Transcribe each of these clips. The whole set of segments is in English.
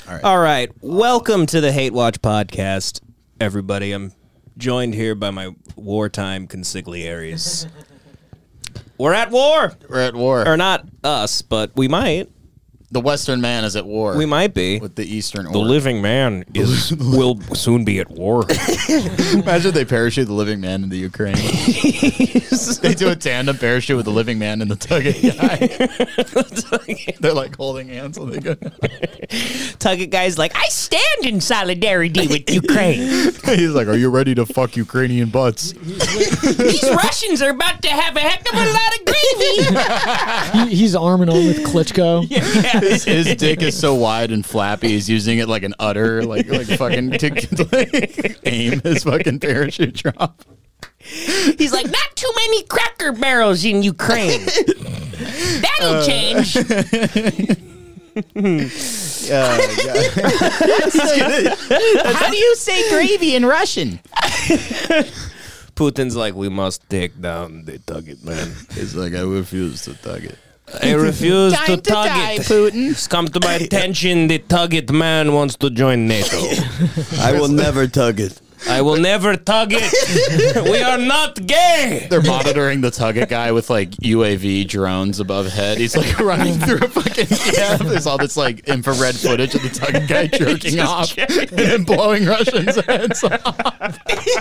All right. Welcome to the Hate Watch podcast, everybody. I'm joined here by my wartime consigliaries. We're at war. We're at war. Or not us, but we might. The Western man is at war. We might be. With the Eastern The living man will soon be at war. Imagine they parachute the living man into Ukraine. They do a tandem parachute with the living man and the Tugget guy. They're like holding hands when they go. Tugget guy's like, I stand in solidarity with Ukraine. He's like, are you ready to fuck Ukrainian butts? These Russians are about to have a heck of a lot of gravy. He's arm in arm with Klitschko. Yeah. His dick is so wide and flappy, he's using it like an udder, like fucking to like, aim his fucking parachute drop. He's like, not too many Cracker Barrels in Ukraine. That'll change. How do you say gravy in Russian? Putin's like, we must take down the Tugget man. He's like, I refuse to tug it. I refuse to tug die, it. Putin. It's come to my attention the Tugget man wants to join NATO. I will never tug it. I will never tug it. We are not gay. They're monitoring the Tugget guy with like UAV drones above head. He's like running through a fucking There's all this like infrared footage of the Tugget guy jerking off and blowing Russians' heads off.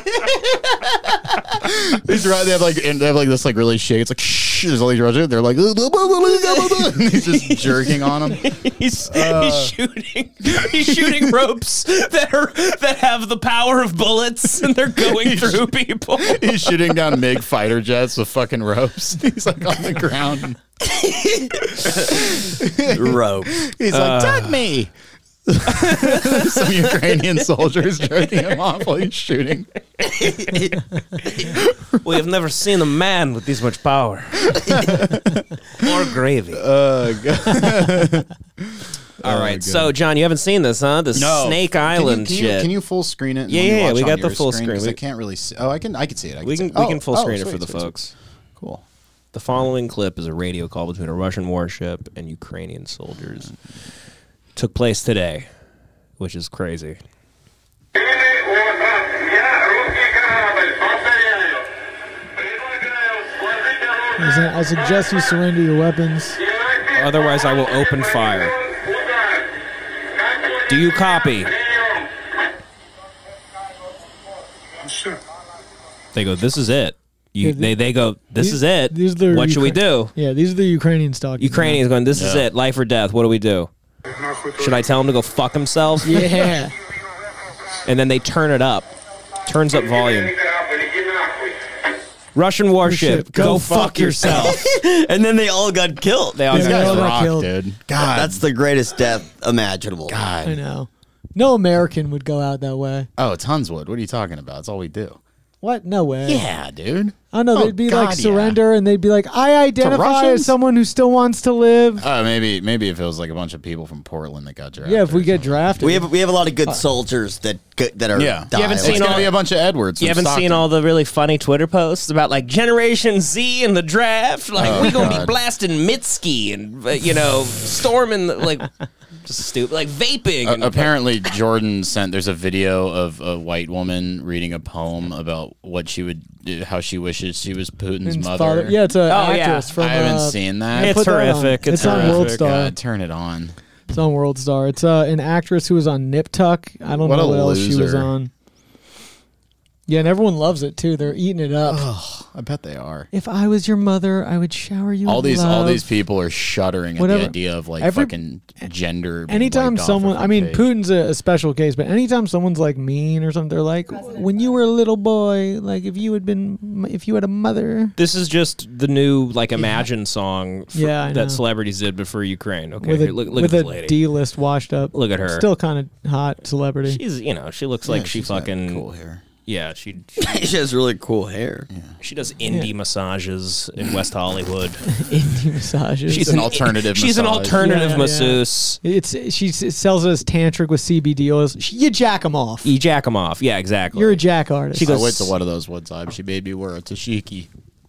He's right. They have like this like really shake. It's like shh. There's all these Russians. They're like and he's just jerking on them. He's shooting ropes that have the power of bullets, and they're going through people. He's shooting down MiG fighter jets with fucking ropes. He's like on the ground. Rope. He's like, tug me. Some Ukrainian soldiers jerking him off while he's shooting. We have never seen a man with this much power. More gravy. God. All right, so John, you haven't seen this, huh? The Snake Island shit. Can you full screen it? Yeah, we got the full screen. I can't really see. Oh, I can see it. We can full screen it for the sweet. folks. Cool. The following clip is a radio call between a Russian warship and Ukrainian soldiers. Took place today, which is crazy. I suggest you surrender your weapons. Otherwise, I will open fire. Do you copy? They go, this is it. They go, this is it. What should we do? Yeah, these are the Ukrainians talking. Ukrainians going, this is it. Life or death. What do we do? Should I tell them to go fuck themselves? Yeah. And then they turn it up. Turns up volume. Russian warship, go fuck yourself. And then they all got killed. They all Yeah, got got Rock, killed. dude. God. That's the greatest death imaginable. God. I know. No American would go out that way. Oh, tons would. What are you talking about? That's all we do. What? No way. Yeah, dude. I know. Oh, They'd be God, like surrender, and they'd be like, I identify as someone who still wants to live. Maybe if it was like a bunch of people from Portland that got drafted. Yeah, if we get drafted. We have a lot of good soldiers that are Yeah. dying. You haven't It's seen gonna all- be a bunch of Edwards. You haven't seen all the really funny Twitter posts about like Generation Z in the draft? Like, we're going to be God. blasting Mitski and, storming, just stupid, like vaping. And, Apparently, Jordan there's a video of a white woman reading a poem about what she would do, how she wishes she was Putin's His mother. father- Yeah, it's an Oh, yeah. actress from. I haven't seen that. It's put that on. horrific. It's on horrific. World Star. God, turn it on. It's on World Star. It's an actress who was on Nip Tuck. I don't What know a what else she was loser. on. Yeah, and everyone loves it too. They're eating it up. I bet they are. If I was your mother, I would shower you All with love. these people are shuddering at Whatever. the idea of like Every- fucking gender. being Anytime wiped off someone, of I mean, the page. Putin's a special case, but anytime someone's like mean or something, they're like, when you were a little boy, like if you had a mother. This is just the new like Imagine song Yeah, I know. that celebrities did before Ukraine. Okay, With here, a, look at with this a lady. D-list washed up. Look at her. Still kind of hot celebrity. She's she looks like she she's got fucking cool hair. Yeah, she She has really cool hair. she does indie massages in West Hollywood. Indie massages. She's an alternative She's an massage. alternative Yeah, yeah. masseuse. She sells us tantric with CBD oils. You jack them off. You jack them off. Yeah, exactly. You're a jack artist. She I goes- went to one of those one time. She made me wear a tashiki.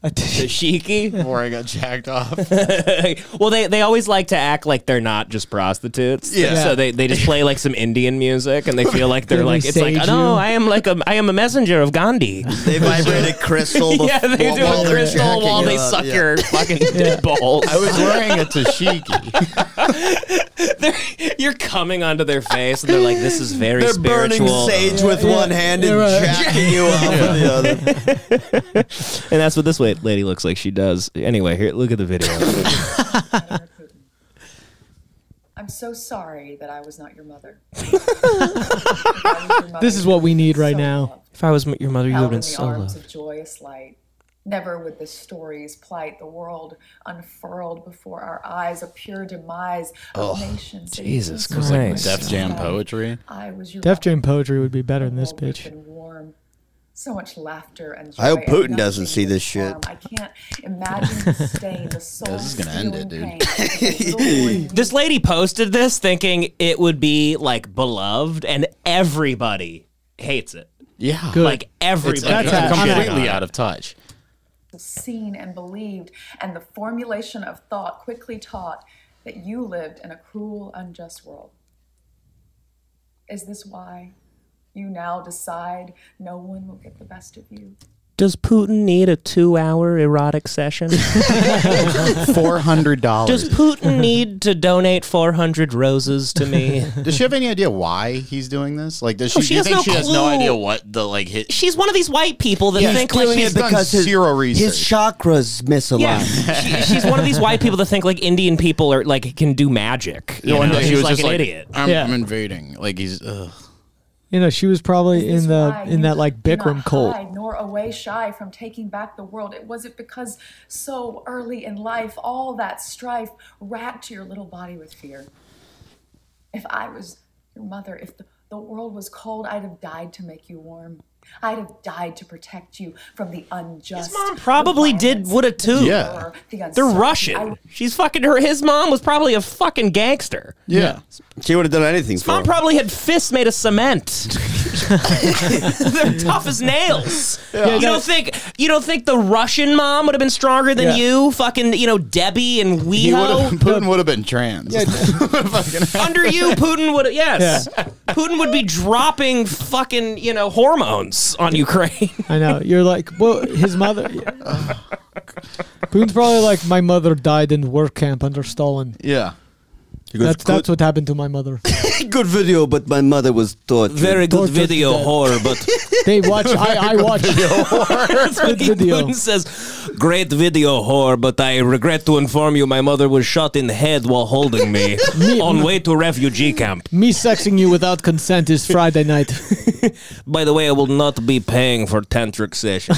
Dashiki. Before I got jacked off. Well, they always like to act like they're not just prostitutes. Yeah. So they just play like some Indian music, and they feel like they're They like it's like sage no, you. I am a messenger of Gandhi. They vibrated crystal. Yeah, they do while a they're crystal jacking while they you up, suck yeah. your fucking balls. I was wearing a tashiki. You're coming onto their face, and they're like, "This is very They're spiritual." burning sage with one hand and You're right. jacking you up with the other. And that's what this lady looks like she does. Anyway, here, look at the video. I'm so sorry that I was not your mother. This is what we need right now. If I was your mother, you would have Out in been the so arms loved. of joyous light. Never would the stories plight the world unfurled before our eyes, a pure demise of nations. Jesus It was Christ. Def Jam poetry. I was your Def mother. Jam poetry would be better The than this world would have bitch. been warm. So much laughter and joy. I hope and Putin nothing doesn't see would this shit. harm. I can't imagine the stain, the soul. This is gonna end it, dude. This lady posted this thinking it would be like beloved, and everybody hates it. Yeah. Good. Like everybody. That's is completely shitting on out it. of touch. Seen and believed, and the formulation of thought quickly taught that you lived in a cruel, unjust world. Is this why you now decide no one will get the best of you? Does Putin need a 2-hour erotic session? $400. Does Putin need to donate 400 roses to me? Does she have any idea why he's doing this? Like, does she? Oh, she do you has think no she has no clue. idea what the like hit? She's one of these white people that Yeah, think he's like doing she's it done zero research. his chakras misaligned. she's one of these white people that think like Indian people are like can do magic. You One know? day She's he was like just an like, idiot. I'm invading. Like he's. You know, she was probably Is in this why the in you that like do not Bikram cult. hide nor away shy from taking back the world? Was it because so early in life all that strife racked your little body with fear? If I was your mother, if the world was cold, I'd have died to make you warm. I'd have died to protect you from the unjust. His mom probably would have too. Yeah. They're Russian. She's fucking her. His mom was probably a fucking gangster. Yeah. She would have done anything His for mom him. probably had fists made of cement. They're tough as nails. You don't think the Russian mom would have been stronger than Yeah. you? Fucking, Debbie and Putin would have been trans. Under you, Putin would. Yes, Putin would be dropping fucking hormones on Ukraine. I know. You're like, well, his mother. Putin's probably like, my mother died in work camp under Stalin. Yeah. He goes, That's what happened to my mother. good video, but my mother was tortured. Very good Tortured video, to death. whore, but They watch. I watch. Good video. Putin says, "Great video, whore, but I regret to inform you, my mother was shot in the head while holding me on way to refugee camp. Me sexing you without consent is Friday night. By the way, I will not be paying for tantric session.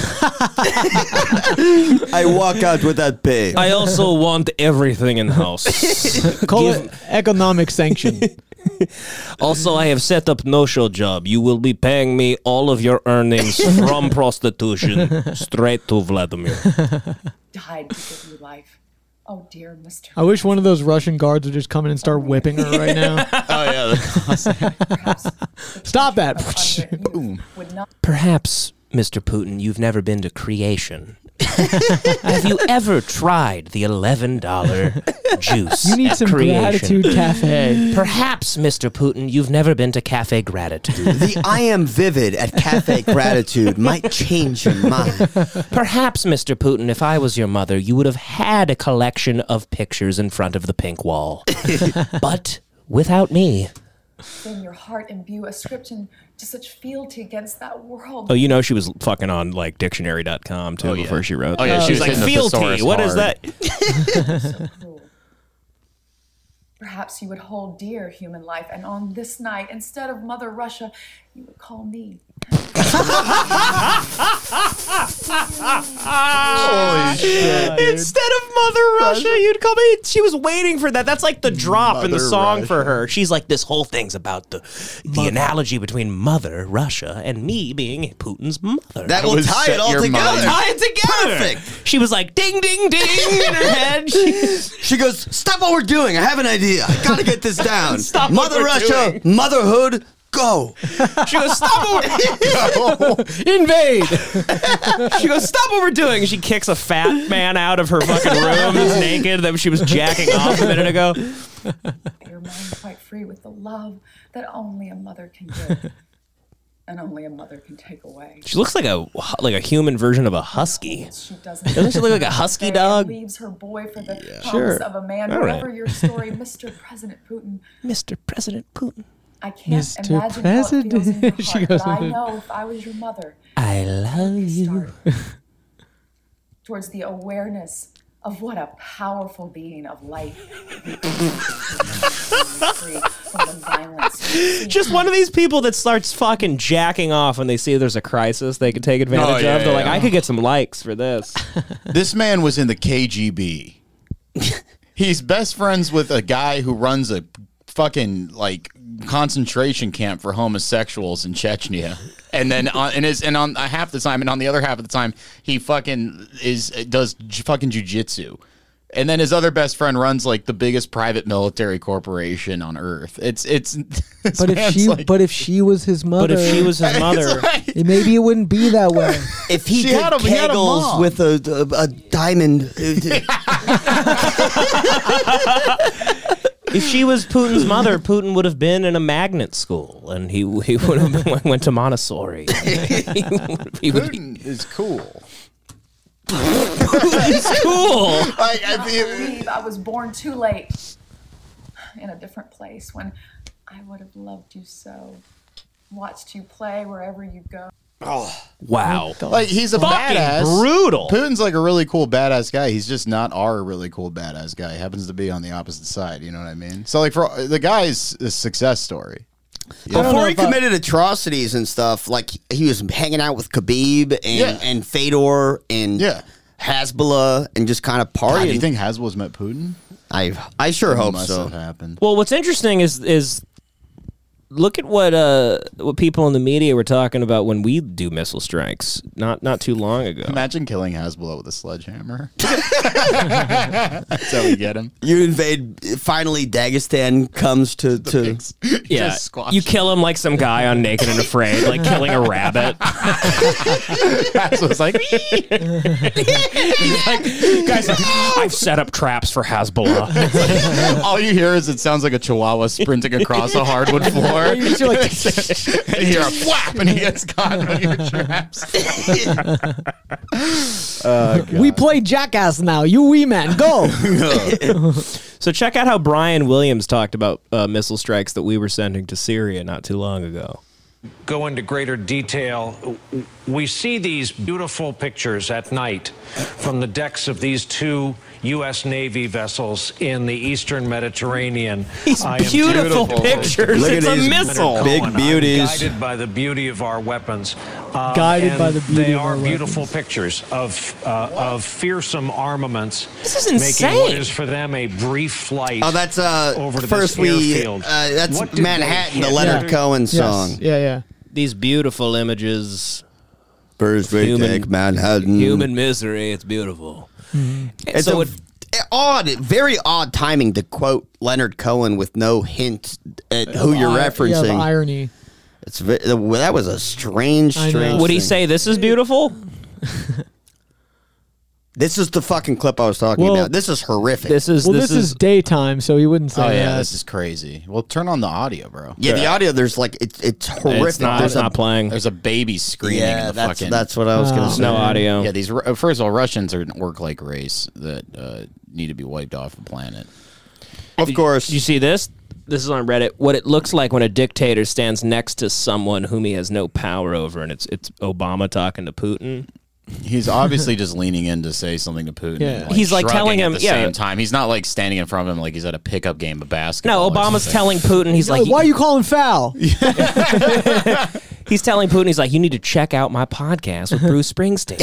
I walk out with that pay. I also want everything in house. Call it economic sanction. Also, I have set up no-show job. You will be paying me all of your earnings from prostitution straight to Vladimir." Died to give you life. Oh, dear Mr. I wish one of those Russian guards would just come in and start whipping her right now. Oh yeah. Perhaps Stop that. unwritten youth would not Perhaps, Mr. Putin, you've never been to creation. Have you ever tried the $11 juice? You need at some creation? gratitude cafe. Perhaps, Mr. Putin, you've never been to Cafe Gratitude. The I am vivid at Cafe Gratitude might change your mind. Perhaps, Mr. Putin, if I was your mother, you would have had a collection of pictures in front of the pink wall. But without me. in your heart imbue ascription to such fealty against that world. Oh, she was fucking on like dictionary.com too before she wrote. Oh, yeah, that. she was like hitting the fealty. thesaurus What is hard. that? So cruel. Perhaps you would hold dear human life, and on this night, instead of Mother Russia, you would call me. Holy shit. Instead of Mother Russia, you'd call me. She was waiting for that. That's like the drop in the Mother song Russia. for her. She's like, this whole thing's about the analogy between Mother Russia and me being Putin's mother. That will would tie set it all your together. mind. tie it together. Perfect. She was like, ding, ding, ding in her head. She goes, stop what we're doing. I have an idea. I gotta get this down. Stop what Mother we're Russia, doing. motherhood, Go. She goes, stop Invade. She goes, stop overdoing. And she kicks a fat man out of her fucking room who's naked that she was jacking off a minute ago. Your mind quite free with the love that only a mother can give. And only a mother can take away. She looks like a human version of a husky. She doesn't. Doesn't she look like a husky dog? Leaves her boy for the promise Sure. of a man. All Whatever right. your story, Mr. President Putin. Mr. President Putin. I can't Mr. imagine how it feels in your President. She heart, goes but I into- know if I was your mother, I love you. start towards the awareness of what a powerful being of light. Free from the violence. Just one of these people that starts fucking jacking off when they see there's a crisis they can take advantage yeah, of. They're like, yeah. I could get some likes for this. This man was in the KGB. He's best friends with a guy who runs a fucking like concentration camp for homosexuals in Chechnya, and then on half the time, and on the other half of the time, he fucking does fucking jujitsu. And then his other best friend runs like the biggest private military corporation on earth. It's But if she was his mother, But if she was his mother, maybe it wouldn't be that way. If he She did had a kegels mom. with a diamond, if she was Putin's mother, Putin would have been in a magnet school, and he would have went to Montessori. he would be Putin is cool. cool. I believe I was born too late in a different place when I would have loved you so. Watched you play wherever you go. Wow. Like he's a Fucking badass. brutal. Putin's like a really cool badass guy. He's just not our really cool badass guy. He happens to be on the opposite side. You know what I mean? So like for the guy's a success story. before he committed atrocities and stuff, like he was hanging out with Khabib and Fedor and Hezbollah and just kind of God, partying. do you think Hasbro's met Putin? I sure hope Must so. have happened. Well, what's interesting is look at what people in the media were talking about when we do missile strikes not too long ago. Imagine killing Hezbollah with a sledgehammer. That's how we get him. You invade. Finally, Dagestan comes to Yeah, Just squash you him. kill him like some guy on Naked and Afraid, like killing a rabbit. Hasbro's like, He's like, guys, I've set up traps for Hezbollah. all you hear is it sounds like a chihuahua sprinting across a hardwood floor. You're like, And you hear a flap and he gets caught on your traps. we play Jackass now. You wee man, go. So check out how Brian Williams talked about missile strikes that we were sending to Syria not too long ago. Go into greater detail. We see these beautiful pictures at night from the decks of these two U.S. Navy vessels in the eastern Mediterranean. These I am beautiful pictures. Look at It's a these missile. big I'm beauties. guided by the beauty of our weapons. Guided by the beauty They of are our beautiful weapons. pictures of fearsome armaments. This is Making what insane. is for them a brief flight. Oh, that's over to first this we airfield. that's What did they Manhattan, the hit? Leonard Cohen song. Yes. Yeah. These beautiful images. First we Human- take Manhattan. Human misery. It's beautiful. And It's so very odd timing to quote Leonard Cohen with no hint at who you're Yeah, referencing. the irony. That was a strange, I know. strange. would he thing. say this is beautiful? This is the fucking clip I was talking Well, about. This is horrific. This is Well, this is daytime, so he wouldn't say Oh yeah, that. this is crazy. Well, turn on the audio, bro. yeah, the audio. There's like it's horrific. it's not, There's not playing. There's a baby screaming in yeah, the that's fucking. that's what I was gonna Oh. say. No audio. Yeah, these first of all, Russians are work like race that need to be wiped off the planet. Of course. Did you see this? This is on Reddit. What it looks like when a dictator stands next to someone whom he has no power over, and it's Obama talking to Putin. He's obviously just leaning in to say something to Putin. Yeah. and, He's, like, shrugging telling him- at the yeah. same time. He's not like standing in front of him like he's at a pickup game of basketball. No, or Obama's something. telling Putin. He's like, why are you calling foul? he's telling Putin. He's like, you need to check out my podcast with Bruce Springsteen.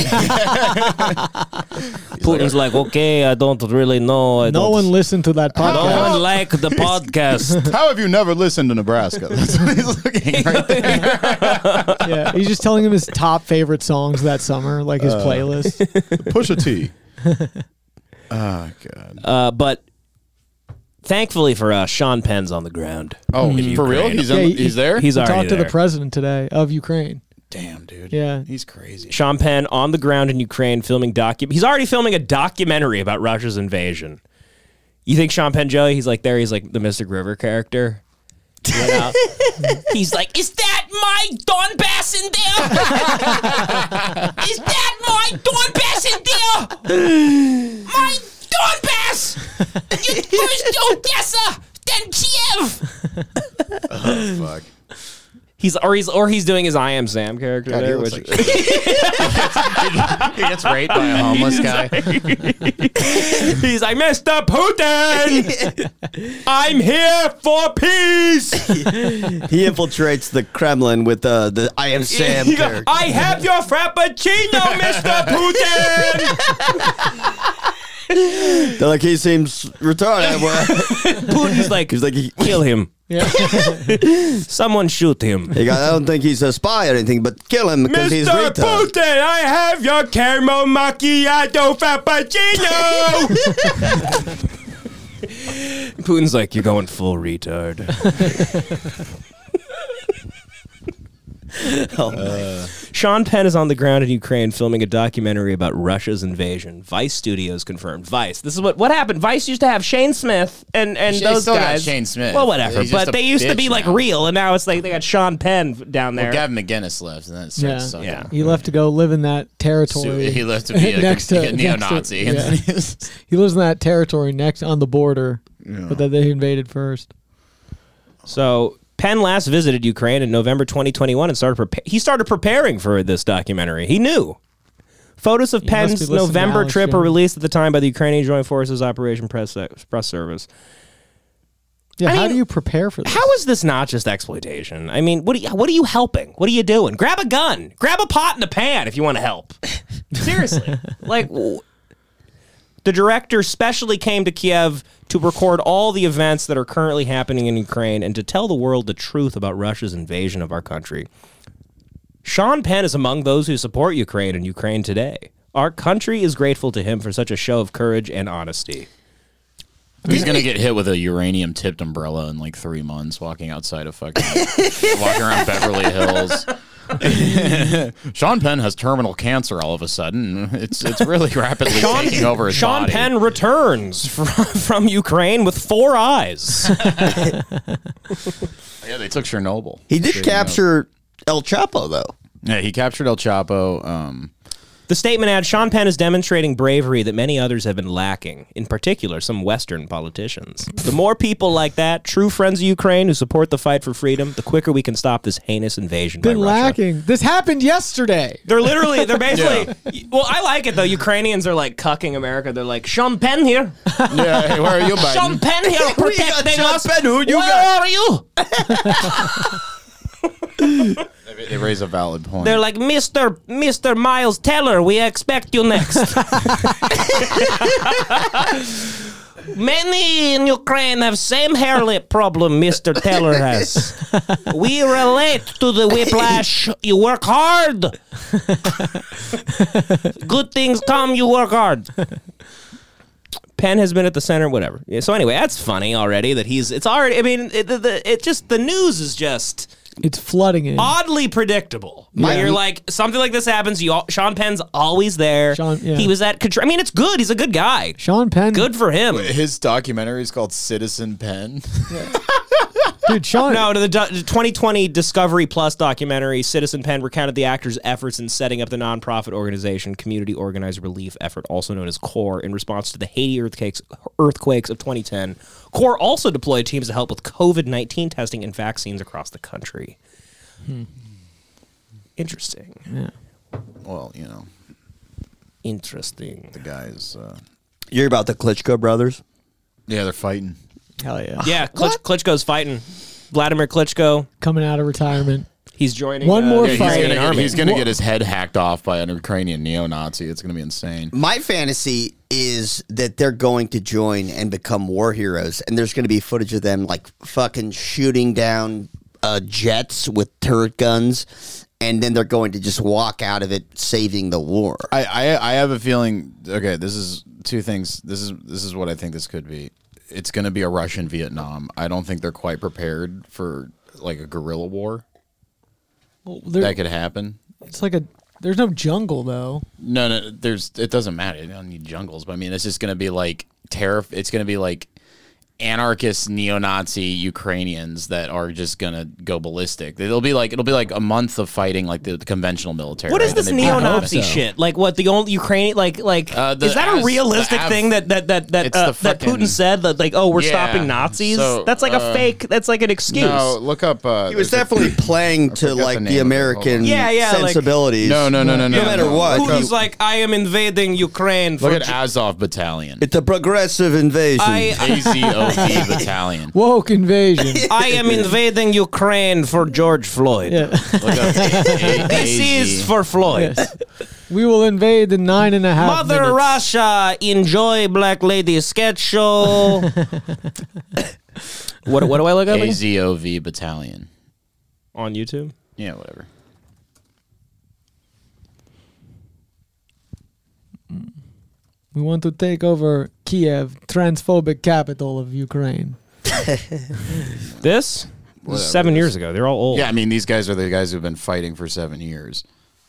Putin's like, okay, I don't really know. No one listened to that No podcast. one like the podcast. How have you never listened to Nebraska? That's what he's looking right there. Yeah, he's just telling him his top favorite songs that summer, like his playlist. Push a T. Oh god. But Thankfully for us, Sean Penn's on the ground. Oh, for real? He's there? He's already talked to there. the president today of Ukraine. Damn, dude. Yeah. He's crazy. Sean Penn on the ground in Ukraine filming He's already filming a documentary about Russia's invasion. You think Sean Penn, Joey, he's like the Mystic River character? You know? He's like, is that my Donbass in there? Is that my Donbass in there? My Donbass! First Odessa, then Kiev! Oh, fuck. He's doing his I Am Sam character God, there, he which looks like he gets raped by a homeless guy. He's like, Mr. Putin, I'm here for peace. He infiltrates the Kremlin with the I Am Sam character. I have your frappuccino, Mr. Putin. They're like, he seems retarded. Putin's like, kill him. Yeah. Someone shoot him. I don't think he's a spy or anything, but kill him because he's Mr. retarded. Putin, I have your caramel macchiato frappuccino. Putin's like, you're going full retard. Sean Penn is on the ground in Ukraine filming a documentary about Russia's invasion. Vice Studios confirmed. Vice. This is what happened. Vice used to have Shane Smith and those still got guys. Shane Smith. Well, whatever. He's just But a they used to be bitch like now. real, and now it's like they got Sean Penn down there. Well, Gavin McGinnis left, and then it started sucking. Yeah. He left to go live in that territory. He left to be a neo-Nazi. Next to, yeah. He lives in that territory next on the border, but that they invaded first. So Penn last visited Ukraine in November 2021 and he started preparing for this documentary. He knew. Photos of You must be Penn's listening to November Alex trip were Jones. released at the time by the Ukrainian Joint Forces Operation Press Service. Yeah, I how mean, do you prepare for this? How is this not just exploitation? I mean, what are you helping? What are you doing? Grab a gun. Grab a pot and a pan if you want to help. Seriously. The director specially came to Kiev to record all the events that are currently happening in Ukraine and to tell the world the truth about Russia's invasion of our country. Sean Penn is among those who support Ukraine and Ukraine today. Our country is grateful to him for such a show of courage and honesty. He's gonna get hit with a uranium-tipped umbrella in like 3 months, walking outside of walking around Beverly Hills. Sean Penn has terminal cancer all of a sudden. It's really rapidly taking over his Sean body. Penn returns from Ukraine with 4 eyes. Yeah, they took Chernobyl. He did capture El Chapo, though. Yeah, he captured El Chapo. The statement adds, Sean Penn is demonstrating bravery that many others have been lacking, in particular some Western politicians. The more people like that, true friends of Ukraine who support the fight for freedom, the quicker we can stop this heinous invasion by Been Russia. lacking. This happened yesterday. They're basically, well, I like it though. Ukrainians are like cucking America. They're like, Sean Penn here. Yeah, hey, where are you, Biden? Sean Penn here protecting Sean us. Penn, who you Where got? are you? They raise a valid point. They're like, Mr. Miles Teller, we expect you next. Many in Ukraine have same hair lip problem Mr. Teller has. We relate to the whiplash. You work hard. Good things come, you work hard. Penn has been at the center, whatever. Yeah, so anyway, that's funny already that it's already, I mean, the news is just... It's flooding in. oddly predictable. You're like, something like this happens. Sean Penn's always there. Yeah. He was at control. I mean, it's good. He's a good guy. Sean Penn. Good for him. His documentary is called Citizen Penn. Dude, Sean. No, to the 2020 Discovery Plus documentary, Citizen Penn recounted the actor's efforts in setting up the nonprofit organization Community Organized Relief Effort, also known as CORE, in response to the Haiti earthquakes of 2010. CORE also deployed teams to help with COVID-19 testing and vaccines across the country. Interesting. Yeah. Well, you know, Interesting. the guys. You hear about the Klitschko brothers? Yeah, they're fighting. Hell yeah. Yeah, Klitschko's fighting. Vladimir Klitschko. Coming out of retirement. He's joining. One more Yeah, fight. he's gonna get his head hacked off by an Ukrainian neo-Nazi. It's gonna be insane. My fantasy is that they're going to join and become war heroes, and there's going to be footage of them like fucking shooting down jets with turret guns, and then they're going to just walk out of it saving the war. I have a feeling. Okay, this is two things. This is what I think this could be. it's going to be a Russian Vietnam. I don't think they're quite prepared for like a guerrilla war. Well, That could happen. it's like there's no jungle though. No, it doesn't matter. You don't need jungles, but I mean, it's just going to be like it's going to be like anarchist neo-Nazi Ukrainians that are just gonna go ballistic. It'll be like a month of fighting like the conventional military. What is right? this And they'd be neo-Nazi coming. shit? Like what the only Ukrainian is that a realistic thing that Putin said that like we're stopping Nazis? So, that's like a fake. That's like an excuse. No, look up. He was definitely playing to like the the name of it. American Yeah, like- sensibilities. No. No matter what. Putin's like, I am invading Ukraine. For Look at Azov Battalion. It's a progressive invasion. AZOV Battalion. Woke invasion. I am invading Ukraine for George Floyd. Yeah. Look up This is for Floyd. Yes. We will invade in 9.5 Mother minutes. Russia, enjoy Black Lady sketch show. What do I look up again? AZOV Battalion. On YouTube? Yeah, whatever. We want to take over Kiev, transphobic capital of Ukraine. This? Whatever 7 it years is. ago. They're all old. Yeah, I mean, these guys are the guys who've been fighting for 7 years.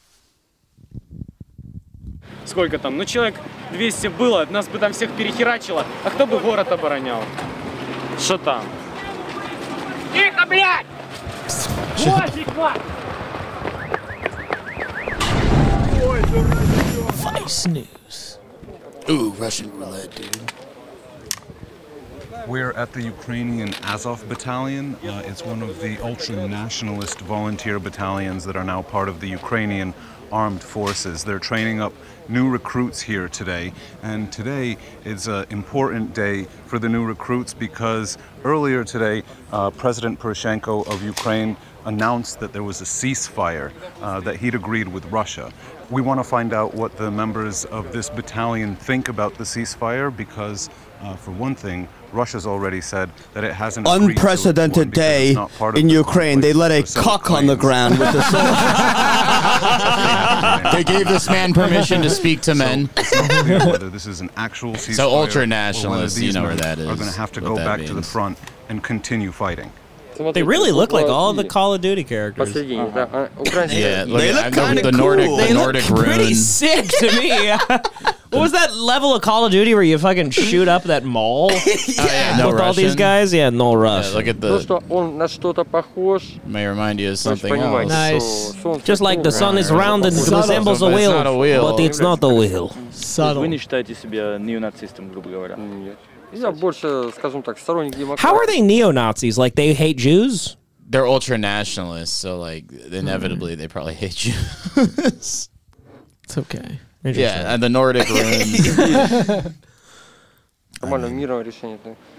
Сколько там? Ну, человек 200 было, нас бы там всех перехерачило. А кто бы город оборонял? Что там? Тихо, блядь! Мозик, Vice News. Ooh, Russian roulette, dude. We're at the Ukrainian Azov Battalion. It's one of the ultra-nationalist volunteer battalions that are now part of the Ukrainian Armed Forces. They're training up new recruits here today, and today is an important day for the new recruits because earlier today, President Poroshenko of Ukraine announced that there was a ceasefire, that he'd agreed with Russia. We want to find out what the members of this battalion think about the ceasefire because, for one thing, Russia's already said that it hasn't agreed to it, Unprecedented one, because day it's not part of in the Ukraine. They let a conflict, so cock on the claims- ground with the sword. They gave this man permission to speak to men. It's not clear whether this is an actual ceasefire So or whether ultra-nationalists, these you know where men that are is, going to have to what go that back to the means. front and continue fighting. They really look like all the Call of Duty characters. Посередине, да. Украинские. Yeah, They look at kinda the Nordic, cool. the They Nordic look pretty rune. sick to me. What was that level of Call of Duty where you fucking shoot up that mall No with all these Russian. guys? Yeah, no rush. Yeah, look at То, the. что он на что-то похож, May remind you of вы же something понимаете, else. Nice. что Солнце Just like the sun is round and Subtle. resembles a But it's wheel, not a wheel. but it's not a wheel. Subtle. считаете себя неонацистом, грубо говоря? Нет. Я больше, скажем так, сторонник демократии. How are they neo-Nazis? Like they hate Jews? They're ultra nationalists, so like inevitably they probably hate you. It's okay. Yeah, and the Nordic rune. Нормально, мирное решение.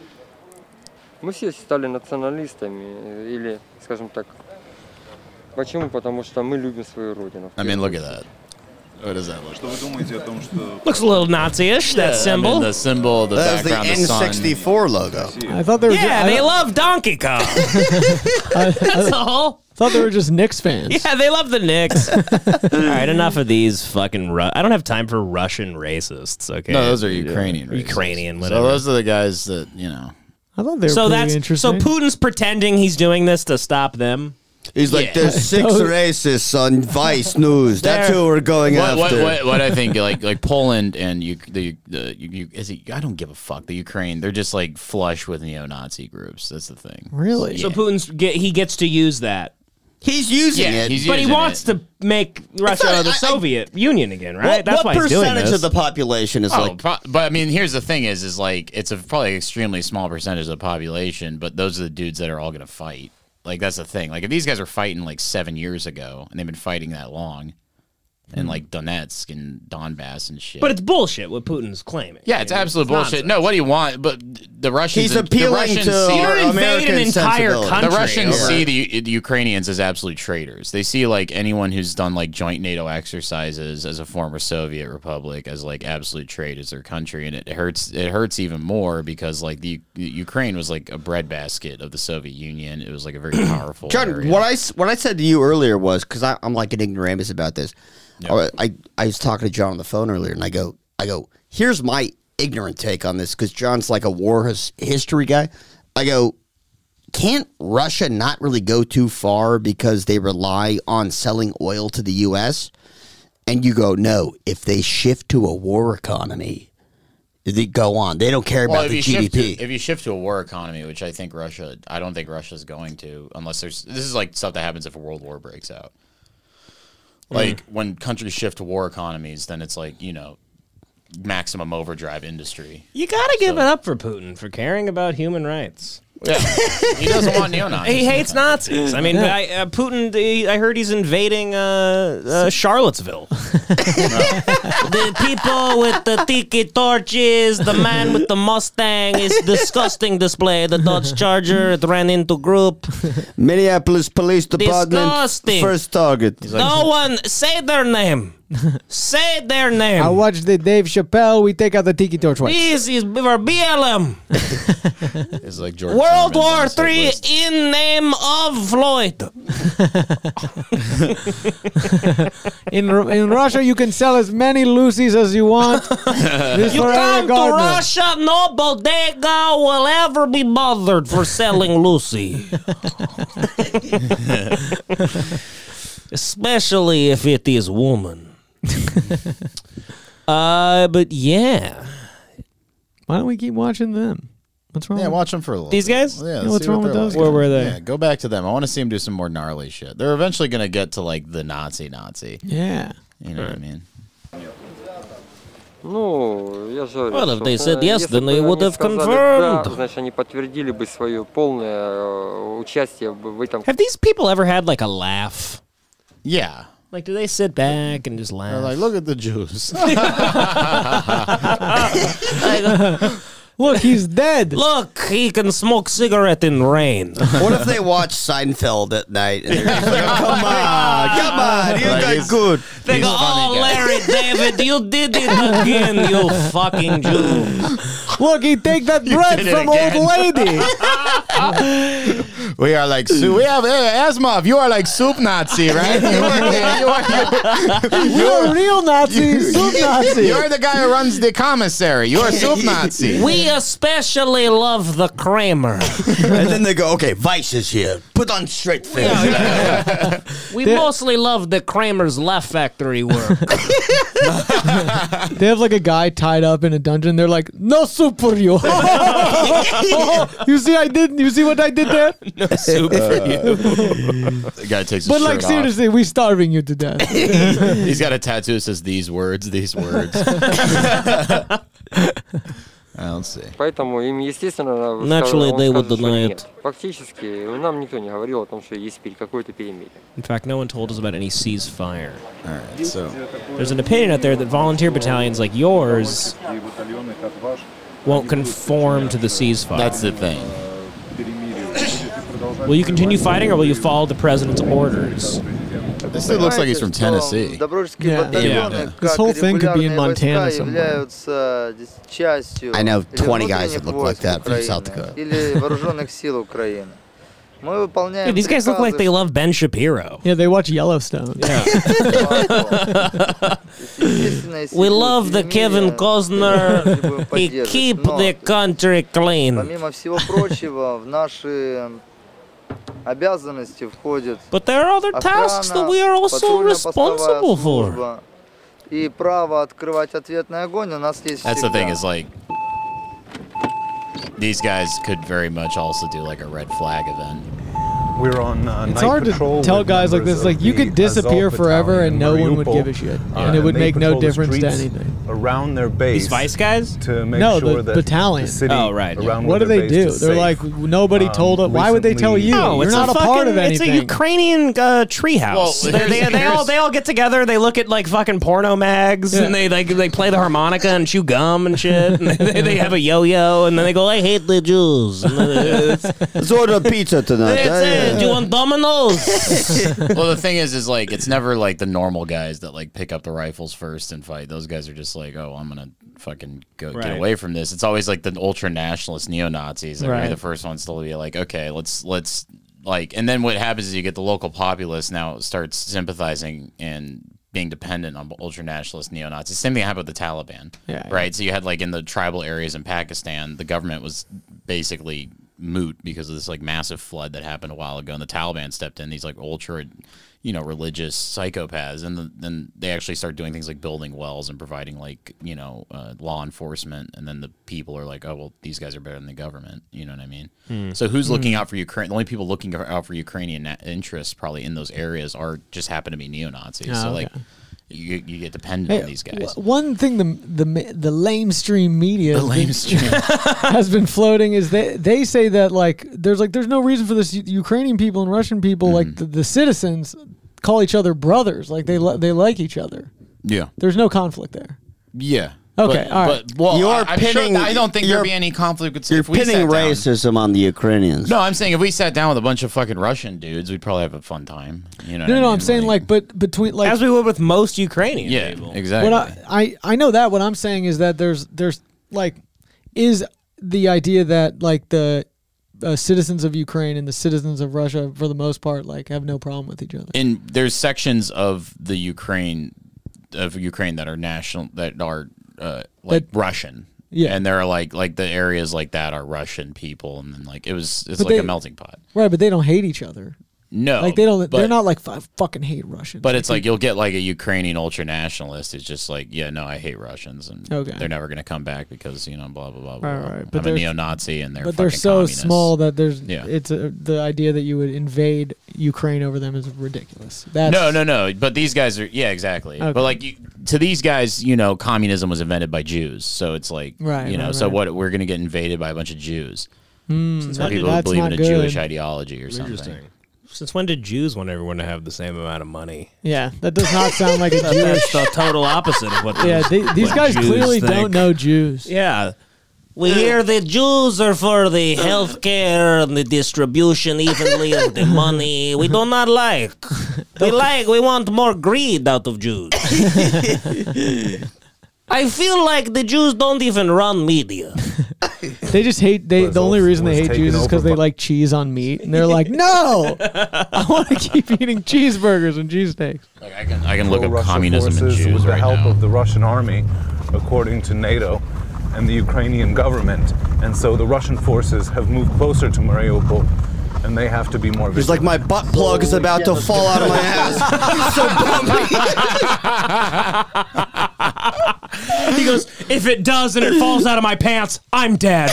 Мы все стали националистами, или, скажем так, почему? Потому что мы любим свою родину. I mean, look at that. What does that look? Что вы думаете о том, что Looks a little Nazi-ish, that symbol. I mean, the symbol, the That was the background, the sun. N64 logo. I thought they were. Yeah, they love Donkey Kong. That's all. thought they were just Knicks fans. Yeah, they love the Knicks. All right, enough of these fucking. I don't have time for Russian racists. Okay, No, those are Ukrainian. racists. Ukrainian, So whatever. those are the guys that I thought they were So pretty that's interesting. so Putin's pretending he's doing this to stop them. He's like, Yeah. there's 6 racists on Vice News. That's There- who we're going after. What I think like Poland and I don't give a fuck. The Ukraine, they're just like flush with neo-Nazi groups. That's the thing. Really? So Putin's he gets to use that, He's using Yeah, it. he's but he using wants it. to make Russia not- the I- Soviet Union again, right? That's what why he's doing percentage this. of the population is like... But I mean, here's the thing: is like it's probably an extremely small percentage of the population, but those are the dudes that are all going to fight. Like that's the thing. Like if these guys are fighting like 7 years ago and they've been fighting that long, and like Donetsk and Donbass and shit. But it's bullshit what Putin's claiming. yeah, it's absolute bullshit. nonsense. No, what do you want? But the Russians, He's appealing the Russians to see, our You don't invade American an entire sensibility. country. the Russians over- see the Ukrainians as absolute traitors. They see like anyone who's done like joint NATO exercises as a former Soviet republic as like absolute traitors to their country, and it hurts even more because like the Ukraine was like a breadbasket of the Soviet Union. It was like a very powerful. John, area. what I said to you earlier was, because I'm like an ignoramus about this. I was talking to John on the phone earlier, and I go, here's my ignorant take on this because John's like a war history guy. I go, can't Russia not really go too far because they rely on selling oil to the U.S.? And you go, no, if they shift to a war economy, they go on. They don't care about the GDP. If you shift to a war economy, which I don't think Russia's going to, unless this is like stuff that happens if a world war breaks out. Like when countries shift to war economies, then it's like, maximum overdrive industry. You got to give it up for Putin for caring about human rights. Yeah. He doesn't want neo-Nazis. He hates Nazis. I mean, Putin, I heard he's invading Charlottesville. The people with the tiki torches, the man with the Mustang is disgusting display. The Dodge Charger, it ran into group. Minneapolis Police Department, Disgusting. First target. No one, say their name. Say their name. I watched the Dave Chappelle. We take out the tiki torch white. This is for BLM. It's like George World War Zimmerman's on the III list. in name of Floyd. In Russia, you can sell as many Lucy's as you want. This You for come Eric to Gardner. Russia, no bodega will ever be bothered for selling Lucy. Especially if it is woman. But yeah. Why don't we keep watching them? What's wrong? Yeah, with watch them for a little These bit. guys? Yeah, Yeah, what's see what wrong with they're those like. Where were they? Yeah, go back to them. I want to see them do some more gnarly shit. They're eventually going to get to like the Nazi. Yeah. You know what I mean? Well, if they said yes, then they would have confirmed. Have these people ever had like a laugh? Yeah. Like, do they sit back and just laugh? They're like, look at the Jews. Look, he's dead. Look, he can smoke cigarette in rain. What if they watch Seinfeld at night and they're just like, oh, come on, you Like, got he's- good. They go, oh, Larry David, you did it again, you fucking Jew. Look, he take that bread did it from old lady. We are like soup. We have Asmov. You are like soup Nazi, right? You are real Nazi, soup Nazi. You're the guy who runs the commissary. You are soup Nazi. We especially love the Kramer. And then they go, okay, Vice is here. Put on straight face. We mostly love the Kramer's Laugh Factory work. They have like a guy tied up in a dungeon. They're like, no soup for you. You see what I did there? No soup for you. The guy takes his But shirt like seriously, we starving you to death. off. He's got a tattoo that says these words. I don't see. Поэтому им, естественно, Naturally, он they would скажет, что deny нет. it. Фактически, нам никто не говорил о том, что есть какое-то перемирие. In fact, no one told us about any ceasefire. All right, so There's an opinion out there that volunteer battalions like yours won't conform to the ceasefire. that's the thing. Will you continue fighting or will you follow the president's orders? This dude looks like he's from Tennessee. Yeah. Yeah. This whole thing could be in Montana somewhere. I know 20 guys that look like that from South Dakota. Dude, these guys look like they love Ben Shapiro. Yeah, they watch Yellowstone. We love the Kevin Costner. He keep the country clean. Помимо всего прочего, в наши обязанности входит But there are other tasks that we are also responsible for. и право открывать ответный огонь у нас есть That's the всегда. thing is like these guys could very much also do like a red flag event. We're on It's hard to tell guys like this. Like you could disappear forever and no one would give a shit, and it would make no difference to anything. Around their base. These Vice guys? To make No, sure the that battalion. the city Oh, right, yeah. around What do where they they're do? based is They're safe. like, nobody told us. Why would they tell you? No, You're it's not a part of It's anything. a Ukrainian treehouse. Well, they all get together. They look at like fucking porno mags, and they play the harmonica and chew gum and shit. And they have a yo-yo, and then they go, "I hate the Jews." And then Let's order pizza tonight. do you want Domino's? Well, the thing is like it's never like the normal guys that like pick up the rifles first and fight. Those guys are just like, oh, I'm gonna fucking get Right. away from this. It's always like the ultra nationalist neo Nazis that Right. are the first ones to be like, okay, let's like. And then what happens is you get the local populace now starts sympathizing and being dependent on ultra-nationalist neo-Nazis. Same thing happened with the Taliban, Yeah, right? So you had like in the tribal areas in Pakistan, the government was basically moot because of this like massive flood that happened a while ago, and the Taliban stepped in. These like ultra, religious psychopaths, and then they actually start doing things like building wells and providing like law enforcement, and then the people are like, oh well, these guys are better than the government. You know what I mean? So who's looking out for Ukraine? The only people looking out for Ukrainian interests probably in those areas are just happen to be neo-Nazis. Oh, so okay. like you get dependent on these guys. One thing the lamestream media has been floating is they say that like there's no reason for this Ukrainian people and Russian people like the citizens call each other brothers, like they like each other. Yeah, there's no conflict there. Yeah. Okay, all right. But, well, You're I'm pinning- sure I don't think you're- there'd be any conflict with You're if we pinning sat down- racism on the Ukrainians. No, I'm saying if we sat down with a bunch of fucking Russian dudes, we'd probably have a fun time. You know? No, what I no, mean? I'm saying like, but between like As we would with most Ukrainian yeah, people. exactly. what I know that what I'm saying is that there's like is the idea that like the citizens of Ukraine and the citizens of Russia for the most part like have no problem with each other. And there's sections of the Ukraine that are national that are like Russian. Yeah. And there are like the areas like that are Russian people, and then like it's But like they- a melting pot. Right, but they don't hate each other. No, Like they don't. but- They're not like I fucking hate Russians. But it's like you'll get like a Ukrainian ultra nationalist. It's just like, yeah, no, I hate Russians, and Okay. they're never gonna come back because blah blah blah. blah. Right. But I'm a they're- neo-Nazi, and they're but they're fucking so communists. small that there's Yeah. it's the idea that you would invade Ukraine over them is ridiculous. That's, No. But these guys are, yeah, exactly. Okay. But like to these guys, communism was invented by Jews, so it's like, Right, right, so right. what? We're gonna get invaded by a bunch of Jews. Since Some people who that's believe not in a good. Jewish ideology or something. Interesting. Since when did Jews want everyone to have the same amount of money? Yeah, that does not sound like a Jewish. That's the total opposite of what. Yeah, these what guys Jews clearly think. don't know Jews. Yeah. We hear the Jews are for the health care and the distribution evenly of the money. We do not like. We want more greed out of Jews. I feel like the Jews don't even run media. They just hate. The only reason they hate Jews is because they like cheese on meat, and they're like, no, I want to keep eating cheeseburgers and cheesesteaks. Like I can look up Pro-Russian communism and forces Jews with the right help now. of the Russian army, according to NATO and the Ukrainian government. And so the Russian forces have moved closer to Mariupol, and they have to be more It's like my butt plug is about to fall out of my ass. He goes, if it does and it falls out of my pants, I'm dead.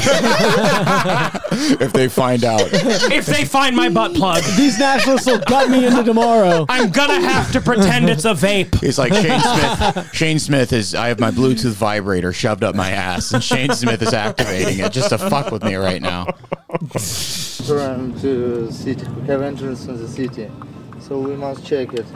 If they find out, If they find my butt plug, These nationalists will gut me into tomorrow. I'm gonna have to pretend it's a vape. it's like Shane Smith. Shane Smith is. I have my Bluetooth vibrator shoved up my ass, and Shane Smith is activating it just to fuck with me right now. Turn to the city. We have entrance in the city, so we must check it.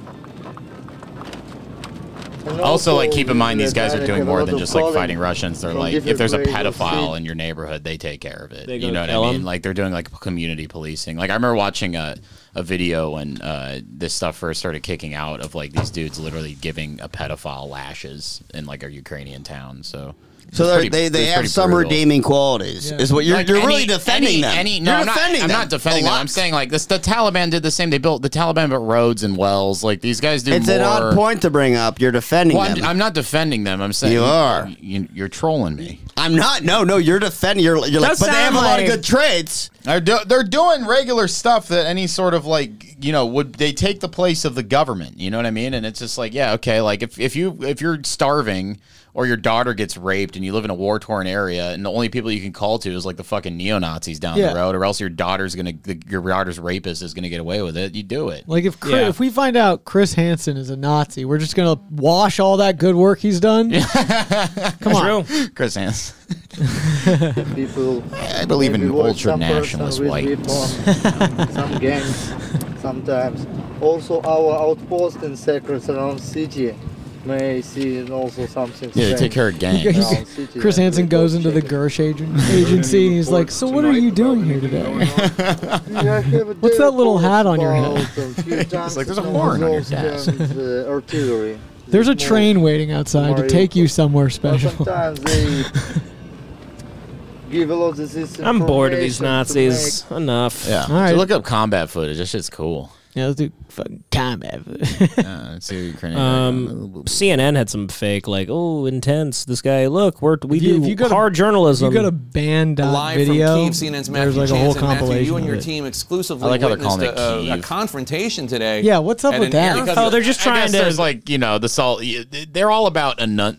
And Also, like, keep in mind these guys are they doing have a more lot than of just like calling fighting Russians. They're from like, if different there's a ways of pedophile seeing. in your neighborhood, they take care of it. They go You know what kill I mean? him? Like they're doing like community policing. Like I remember watching a video when this stuff first started kicking out of like these dudes literally giving a pedophile lashes in like a Ukrainian town. So. So they have some redeeming qualities. Is what you're Like really defending them. No, You're defending I'm them not defending a them. lot. I'm saying like this. The Taliban did the same. The Taliban built roads and wells. Like these guys do. It's more. an odd point to bring up. You're defending Well, them. I'm not defending them. I'm saying You are. You're trolling me. I'm not. No, you're defending. You're like, Does but they have a sound lot of like- good traits. They're doing regular stuff that any sort of like would they take the place of the government? You know what I mean? And it's just like okay, like if you're starving or your daughter gets raped and you live in a war-torn area and the only people you can call to is like the fucking neo-Nazis down Yeah. the road, or else your daughter's rapist is gonna get away with it, you do it. Like if we find out Chris Hansen is a Nazi, we're just gonna wash all that good work he's done. Come on, Chris Hansen. People. I believe in maybe watch some ultra-nationalist person with whites. weapon, some gangs, sometimes. Also, our outpost in secrets around city may see also something. Yeah, they take care of gangs. around city, Chris and Hansen we goes go into the check Gersh agency and he's like, "So what are you doing here today?" What's that little hat on your head? It's like there's a horn on your desk. Artillery. There's a train waiting outside to take you somewhere But special. sometimes they give a lot of this I'm bored of these information to Nazis. Enough. Yeah. All right. So look up combat footage. That shit's cool. Yeah, let's do fucking combat. CNN had some fake, like, oh, intense. This guy, look, we do hard journalism. You go to band.video. Live from Kyiv, CNN's there's Matthew like a whole Chance. And Matthew, you and compilation your of it. team exclusively I like how they're calling witnessed it a Kyiv. confrontation today. Yeah, what's up at with an that? airfield. Oh, they're just trying to. There's like, you know, they're all about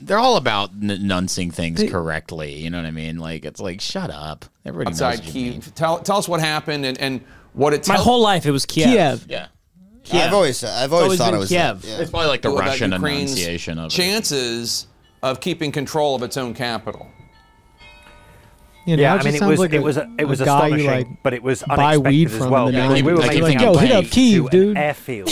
enuncing things correctly. You know what I mean? Like, it's like, shut up. Everybody knows Outside what you mean. Kyiv. Tell us what happened and what it. My whole life it was Kiev. Yeah. I've always thought it was Kiev. Yeah. It's probably like the about Russian Ukraine's enunciation of it. chances of keeping control of its own capital. You know, Yeah, it I mean, just it was sounds like it was a it was guy you, astonishing, like, but it was buy unexpected weed as from well. in the because we 90s. were Like, making yo, our hit way up Kyiv, to dude. an airfield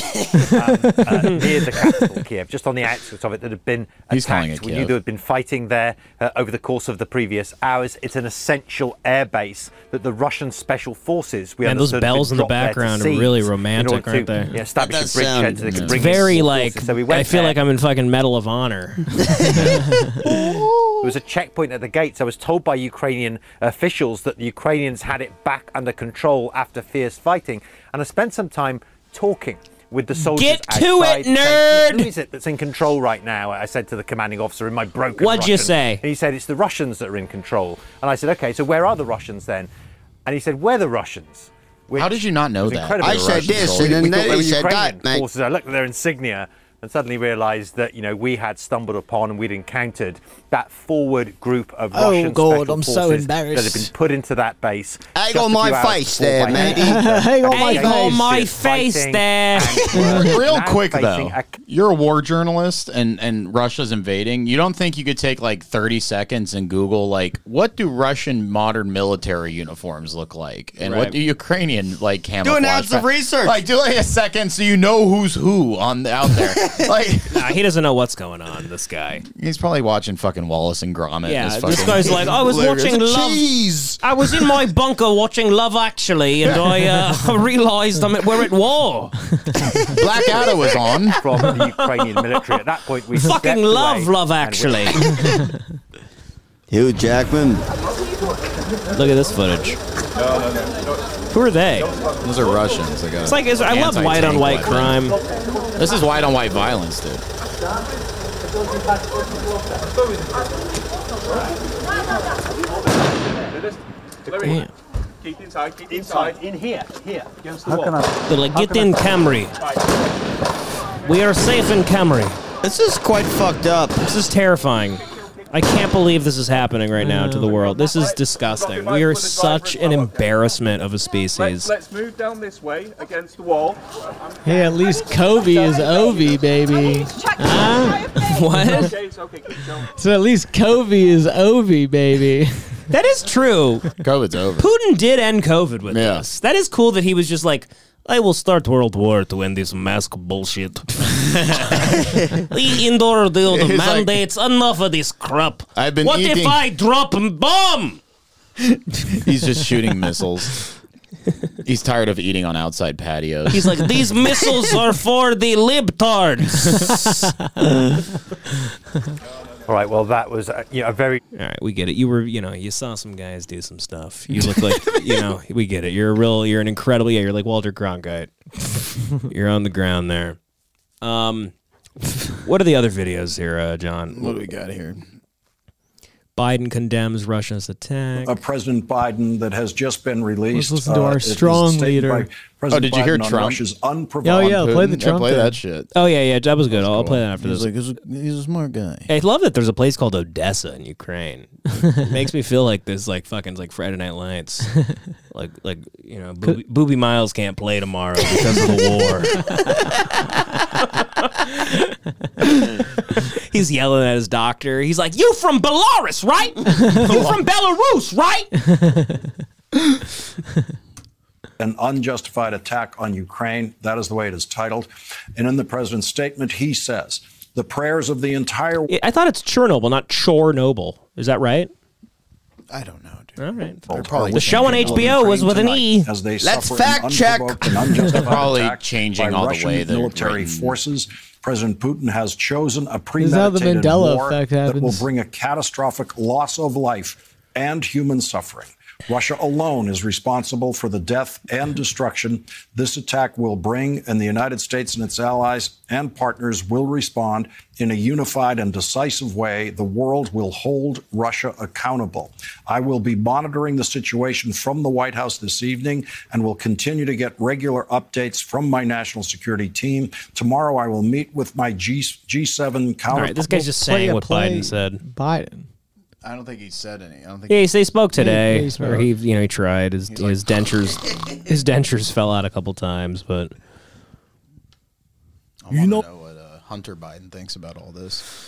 near the capital, Kiev, just on the outskirts of it, that had been He's calling attacked. it We Kiev. knew there had been fighting there over the course of the previous hours. It's an essential air base that the Russian special forces. We Man, those understood had been bells in the dropped there to background are seize really in romantic, order to, aren't they? yeah, establish That a bridgehead so they could It's bring in very more like, forces. So we went I feel there. like I'm in fucking Medal of Honor. There was a checkpoint at the gates. I was told by Ukrainian officials that the Ukrainians had it back under control after fierce fighting. And I spent some time talking with the soldiers Get to outside, it, saying, nerd! Who is it that's in control right now? I said to the commanding officer in my broken What'd you Russian. say? And he said, it's the Russians that are in control. And I said, okay, so where are the Russians then? And he said, we're the Russians. How did you not know was that? incredibly I said Russian this, soldier. and we then thought they were he said Ukrainian that, mate. forces. I looked at their insignia and suddenly realised that, you know, we had stumbled upon and we'd encountered that forward group of Russian God, special I'm so forces embarrassed. that had been put into that base. Egg just on a my few hours face before there, by matey. Egg on my Egg on face. my face there. Real now quick facing though, a- you're a war journalist and Russia's invading. You don't think you could take like 30 seconds and Google like what do Russian modern military uniforms look like, and what Right. do Ukrainian like camouflage? Do an ounce of research. Like do like a second so you know who's who on out there. Like Nah, he doesn't know what's going on, this guy. he's probably watching fucking Wallace and Gromit. Yeah, this this fucking- guy's like, I was watching Love. Cheese. I was in my bunker watching Love Actually, and I realised we're at war. Blackadder was on. from the Ukrainian military. At that point, we Fucking stepped love away Love and Actually. Hugh Jackman. Look at this footage. Who are they? Those are Russians. They got It's like I love white on white crime. This is white on white violence, dude. Damn. Keep inside. In here, against the wall. They're like, get in Camry. We are safe in Camry. This is quite fucked up. This is terrifying. I can't believe this is happening right now to the world. This is disgusting. We are such an embarrassment of a species. Let's move down this way against the wall. Hey, at least Kobe is Ovi, baby. Huh? What? Okay, it's okay. Keep going. So at least Kobe is Ovi, baby. That is true. COVID's over. Putin did end COVID with Yeah. this. That is cool that he was just like, I will start World War to end this mask bullshit. The indoor the He's like, mandates, enough of this crap. I've been What if eating- I drop a bomb? He's just shooting missiles. He's tired of eating on outside patios. He's like, these missiles are for the libtards. All right, well, that was a very... All right, we get it. You saw some guys do some stuff. You look like, we get it. You're an incredible, you're like Walter Cronkite. You're on the ground there. What are the other videos here, John? What do we got here? Biden condemns Russia's attack. President Biden that has just been released. Let's listen to our It is a strong statement leader. by President did you hear Biden on Trump? Russia's unprovoked. Oh, yeah, play the Trump play thing. that shit. Oh, yeah, that was good. I'll play that after He's this. like, he's a smart guy. I love that there's a place called Odessa in Ukraine. It makes me feel like this, like fucking like Friday Night Lights. like Booby Miles can't play tomorrow because of the war. He's yelling at his doctor. He's like, "You from Belarus, right? You from Belarus, right?" An unjustified attack on Ukraine. That is the way it is titled. And in the president's statement, he says, the prayers of the entire... I thought it's Chernobyl, not Chornobyl. Is that right? I don't know, dude. All right. Probably The show on HBO was with an E. As they Let's suffer an fact check. unprovoked and unjustified Probably attack changing by all the Russian way they're military written. forces. President Putin has chosen a is how the premeditated Mandela war effect that will happens. bring a catastrophic loss of life and human suffering. Russia alone is responsible for the death and destruction this attack will bring, and the United States and its allies and partners will respond in a unified and decisive way. The world will hold Russia accountable. I will be monitoring the situation from the White House this evening and will continue to get regular updates from my national security team. Tomorrow I will meet with my G7 counterparts. All right, this guy's just saying what Biden said. Biden. I don't think he said any. I don't think. Yeah, he spoke today, he spoke. or he tried. His dentures fell out a couple times, but I want to know what Hunter Biden thinks about all this.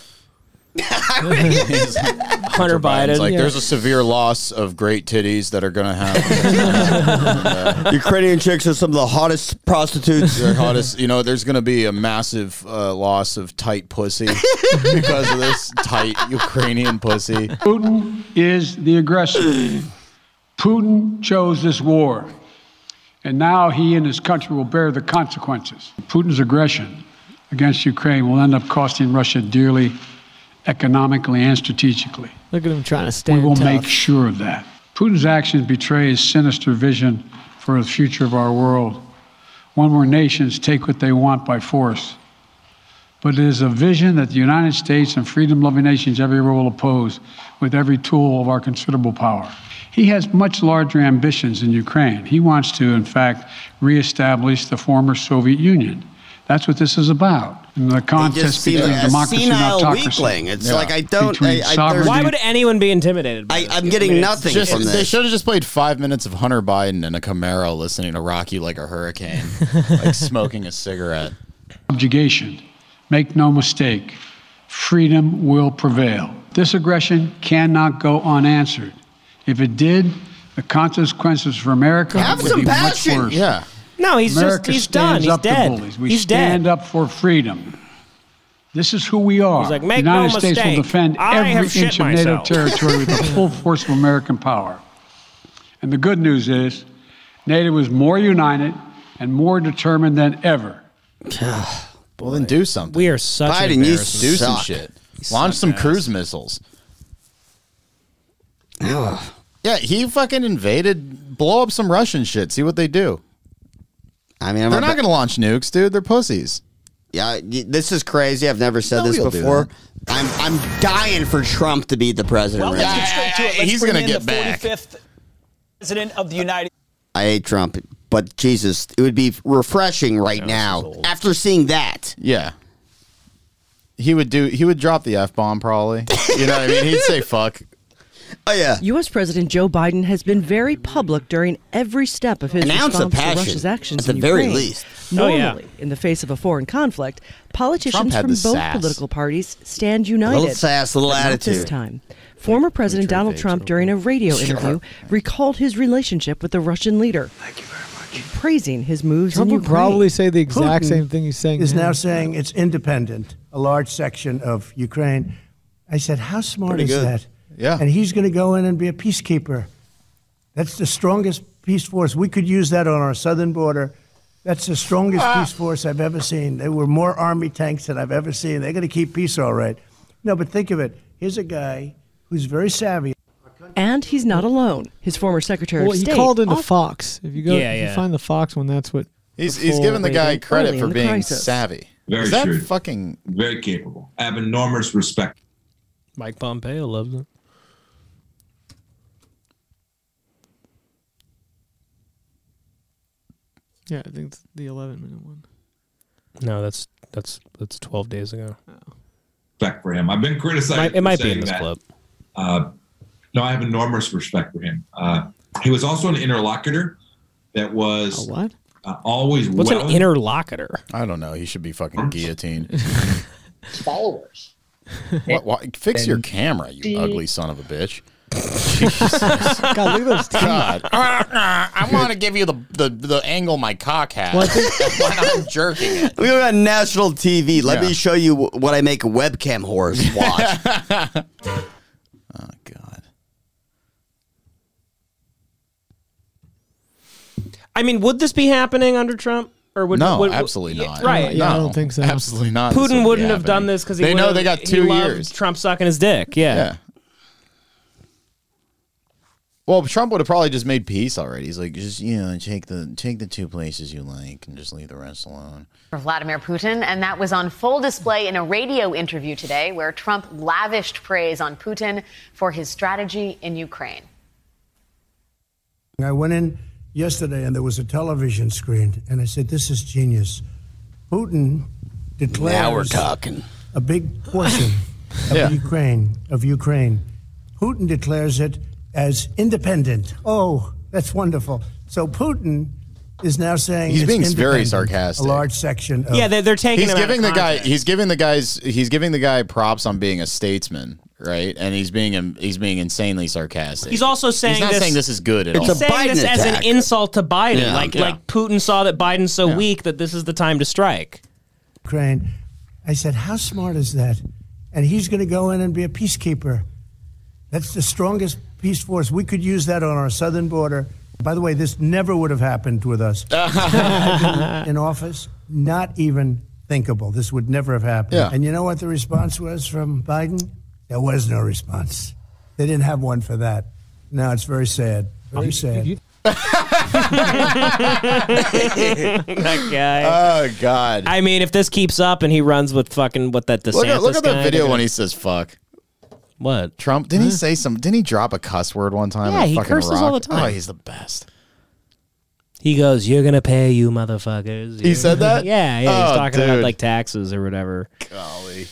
Hunter Biden's Biden, like, yeah. there's a severe loss of great titties that are going to happen. Ukrainian chicks are some of the hottest prostitutes. They're hottest. There's going to be a massive loss of tight pussy because of this tight Ukrainian pussy. Putin is the aggressor. Putin chose this war, and now he and his country will bear the consequences. Putin's aggression against Ukraine will end up costing Russia dearly, economically and strategically. Look at him trying to stand We will tough. make sure of that. Putin's actions betray his sinister vision for the future of our world, one where nations take what they want by force. But it is a vision that the United States and freedom-loving nations everywhere will oppose with every tool of our considerable power. He has much larger ambitions in Ukraine. He wants to, in fact, reestablish the former Soviet Union. That's what this is about. In the contest between democracy and autocracy. Weakling. It's like I don't. Why would anyone be intimidated by I'm getting nothing from They this. should have just played 5 minutes of Hunter Biden in a Camaro listening to Rocky Like a Hurricane, like smoking a cigarette. Subjugation. Make no mistake, freedom will prevail. This aggression cannot go unanswered. If it did, the consequences for America would be much worse. Yeah. No, he's America he's done. stands He's up to dead. bullies. We He's stand dead. up for freedom. This is who we are. He's like, the make United no States mistake, will defend I have every shit inch of NATO myself. territory with the full force of American power. And the good news is, NATO is more united and more determined than ever. Well, then do something. We are such Biden, an you embarrassment. Do some suck. shit. Launch some cruise missiles. Yeah, he fucking invaded. Blow up some Russian shit. See what they do. I mean, They're not going to launch nukes, dude. They're pussies. Yeah, this is crazy. I've never said Nobody will this do before. I'm dying for Trump to be the president. Well, let's get straight to it. Let's He's bring gonna in get the back. 45th president of the United I hate Trump, but Jesus, it would be refreshing right now after seeing that. Yeah. He would drop the F-bomb probably. You know what I mean? He'd say fuck. Oh, yeah. U.S. President Joe Biden has been very public during every step of his An ounce of response to passion, Russia's actions at the in very Ukraine. least. Normally, in the face of a foreign conflict, politicians Trump had from both the sass. political parties stand united. Little sass, little But not attitude. this time. Former President Donald Trump, during a radio interview, recalled his relationship with the Russian leader. Thank you very much. Praising his moves Trump in would Ukraine. probably say the exact Putin same thing he's saying is now. now saying it's independent, a large section of Ukraine. I said, how smart Pretty is good. that? Yeah. And he's going to go in and be a peacekeeper. That's the strongest peace force. We could use that on our southern border. That's the strongest peace force I've ever seen. There were more army tanks than I've ever seen. They're going to keep peace all right. No, but think of it. Here's a guy who's very savvy. And he's not alone. His former Secretary Well, of he State called into also- Fox. If you go, Yeah, if yeah. you find the Fox one, that's what. He's full giving the guy rating credit early for in the being crisis. savvy. Very Is that shrewd. fucking Very capable. I have enormous respect. Mike Pompeo loves it. Yeah, I think it's the 11-minute one. No, that's 12 days ago. Respect for him. I've been criticized. It might for be in saying this that. clip. No, I have enormous respect for him. He was also an interlocutor that was what? Always What's well. an interlocutor? I don't know. He should be fucking guillotined. Followers. What? Fix your camera, you ugly son of a bitch. God, look at those teeth. God. I want to give you the angle my cock has. When I'm jerking it. We go on national TV. Let Yeah. me show you what I make webcam whores watch. Oh, God. I mean, would this be happening under Trump? Or would No, would- absolutely not. Right. Yeah, I No, don't think so. Absolutely not. Putin wouldn't have done this because They know they got 2 years. Trump sucking his dick. Yeah. Well, Trump would have probably just made peace already. He's like, just take the two places you like and just leave the rest alone. For Vladimir Putin, and that was on full display in a radio interview today, where Trump lavished praise on Putin for his strategy in Ukraine. I went in yesterday and there was a television screen, and I said, "This is genius." Putin declares Now we're talking. a big portion of Ukraine. Putin declares it as independent. Oh, that's wonderful. So Putin is now saying He's it's being very independent, sarcastic. A large section of they're taking. He's him out giving of the guy. context. He's giving the guy props on being a statesman, right? And he's being insanely sarcastic. He's also saying he's not saying this is good at all. He's saying this as an insult to Biden. Yeah. Like Putin saw that Biden's so weak that this is the time to strike. Ukraine. I said, how smart is that? And he's going to go in and be a peacekeeper. That's the strongest peace force. We could use that on our southern border. By the way, this never would have happened with us. In office, not even thinkable. This would never have happened. Yeah. And you know what the response was from Biden? There was no response. They didn't have one for that. No, it's very sad. Very sad. That guy. Oh God. I mean, if this keeps up and he runs with fucking what that DeSantis Look at that guy, video they're when gonna- he says "fuck." What? Trump? Didn't he say some? Didn't he drop a cuss word one time? Yeah, in he fucking curses Rock? all the time. Oh, he's the best. He goes, "You're gonna pay, you motherfuckers." He said that? Yeah, he's Oh, talking about dude. like taxes or whatever. Golly.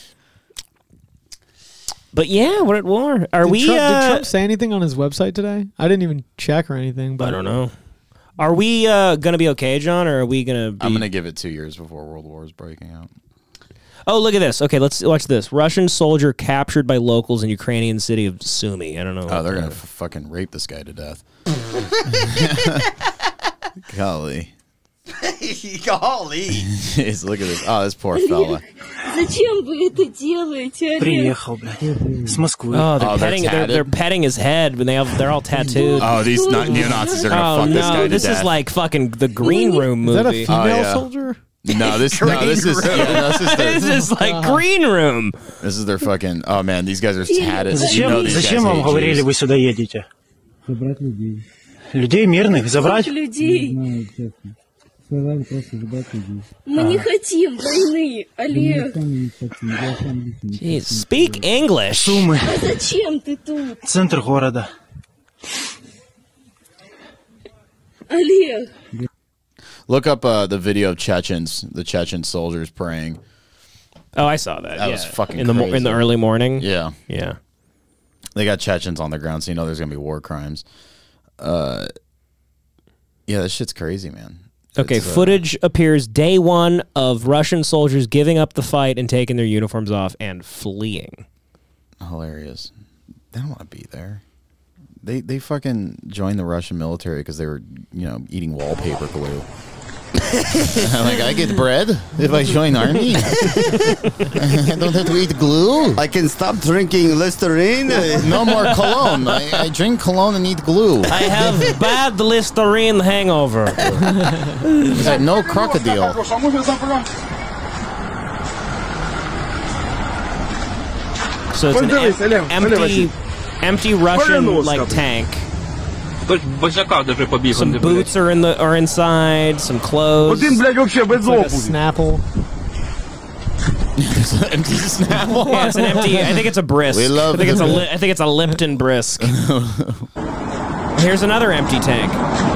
But yeah, we're at war. Are Did we? Trump, did Trump say anything on his website today? I didn't even check or anything. But I don't know. Are we gonna be okay, John, or are we gonna? I'm gonna give it 2 years before World War is breaking out. Oh, look at this. Okay, let's watch this. Russian soldier captured by locals in Ukrainian city of Sumy. I don't know. Oh, they're gonna fucking rape this guy to death. Golly. Golly. Jeez, look at this. Oh, this poor fella. Зачем вы это делаете, Олег? Приехал, блядь, с Москвы. Oh, they're Oh, they're petting. They're tatted? petting his head when they're all tattooed. Oh, these neo-Nazis are gonna fuck this guy to this death. is like fucking the Green Room Is movie. that a female yeah. soldier? No, this is This is like Green Room. This is their fucking. Oh man, these guys are tatted. You know these Зачем guys вам hate говорили, Jews. вы сюда едете? Забрать людей. Людей мирных забрать? Людей. Сказали просто забрать людей. Мы не хотим войны, Олег. Jeez, speak English. Сумы. А зачем ты тут? Центр города. Олег. Look up the video of Chechens, the Chechen soldiers praying. Oh, I saw that. That yeah. was fucking in the crazy. in the early morning. Yeah, Yeah. they got Chechens on the ground, so you know there's gonna be war crimes. Yeah, this shit's crazy, man. Okay, It's, footage appears day one of Russian soldiers giving up the fight and taking their uniforms off and fleeing. Hilarious. They don't want to be there. They fucking joined the Russian military because they were, eating wallpaper glue. Like, I get bread if I join army. I don't have to eat glue. I can stop drinking Listerine. No more cologne. I drink cologne and eat glue. I have bad Listerine hangover. He's like, no crocodile. So it's an empty Russian like tank. Some boots are inside. Some clothes. It's like a Snapple. There's an empty Snapple. Yeah, it's an empty. I think it's a brisk. We love I think it's it. I think it's a Lipton brisk. Here's another empty tank.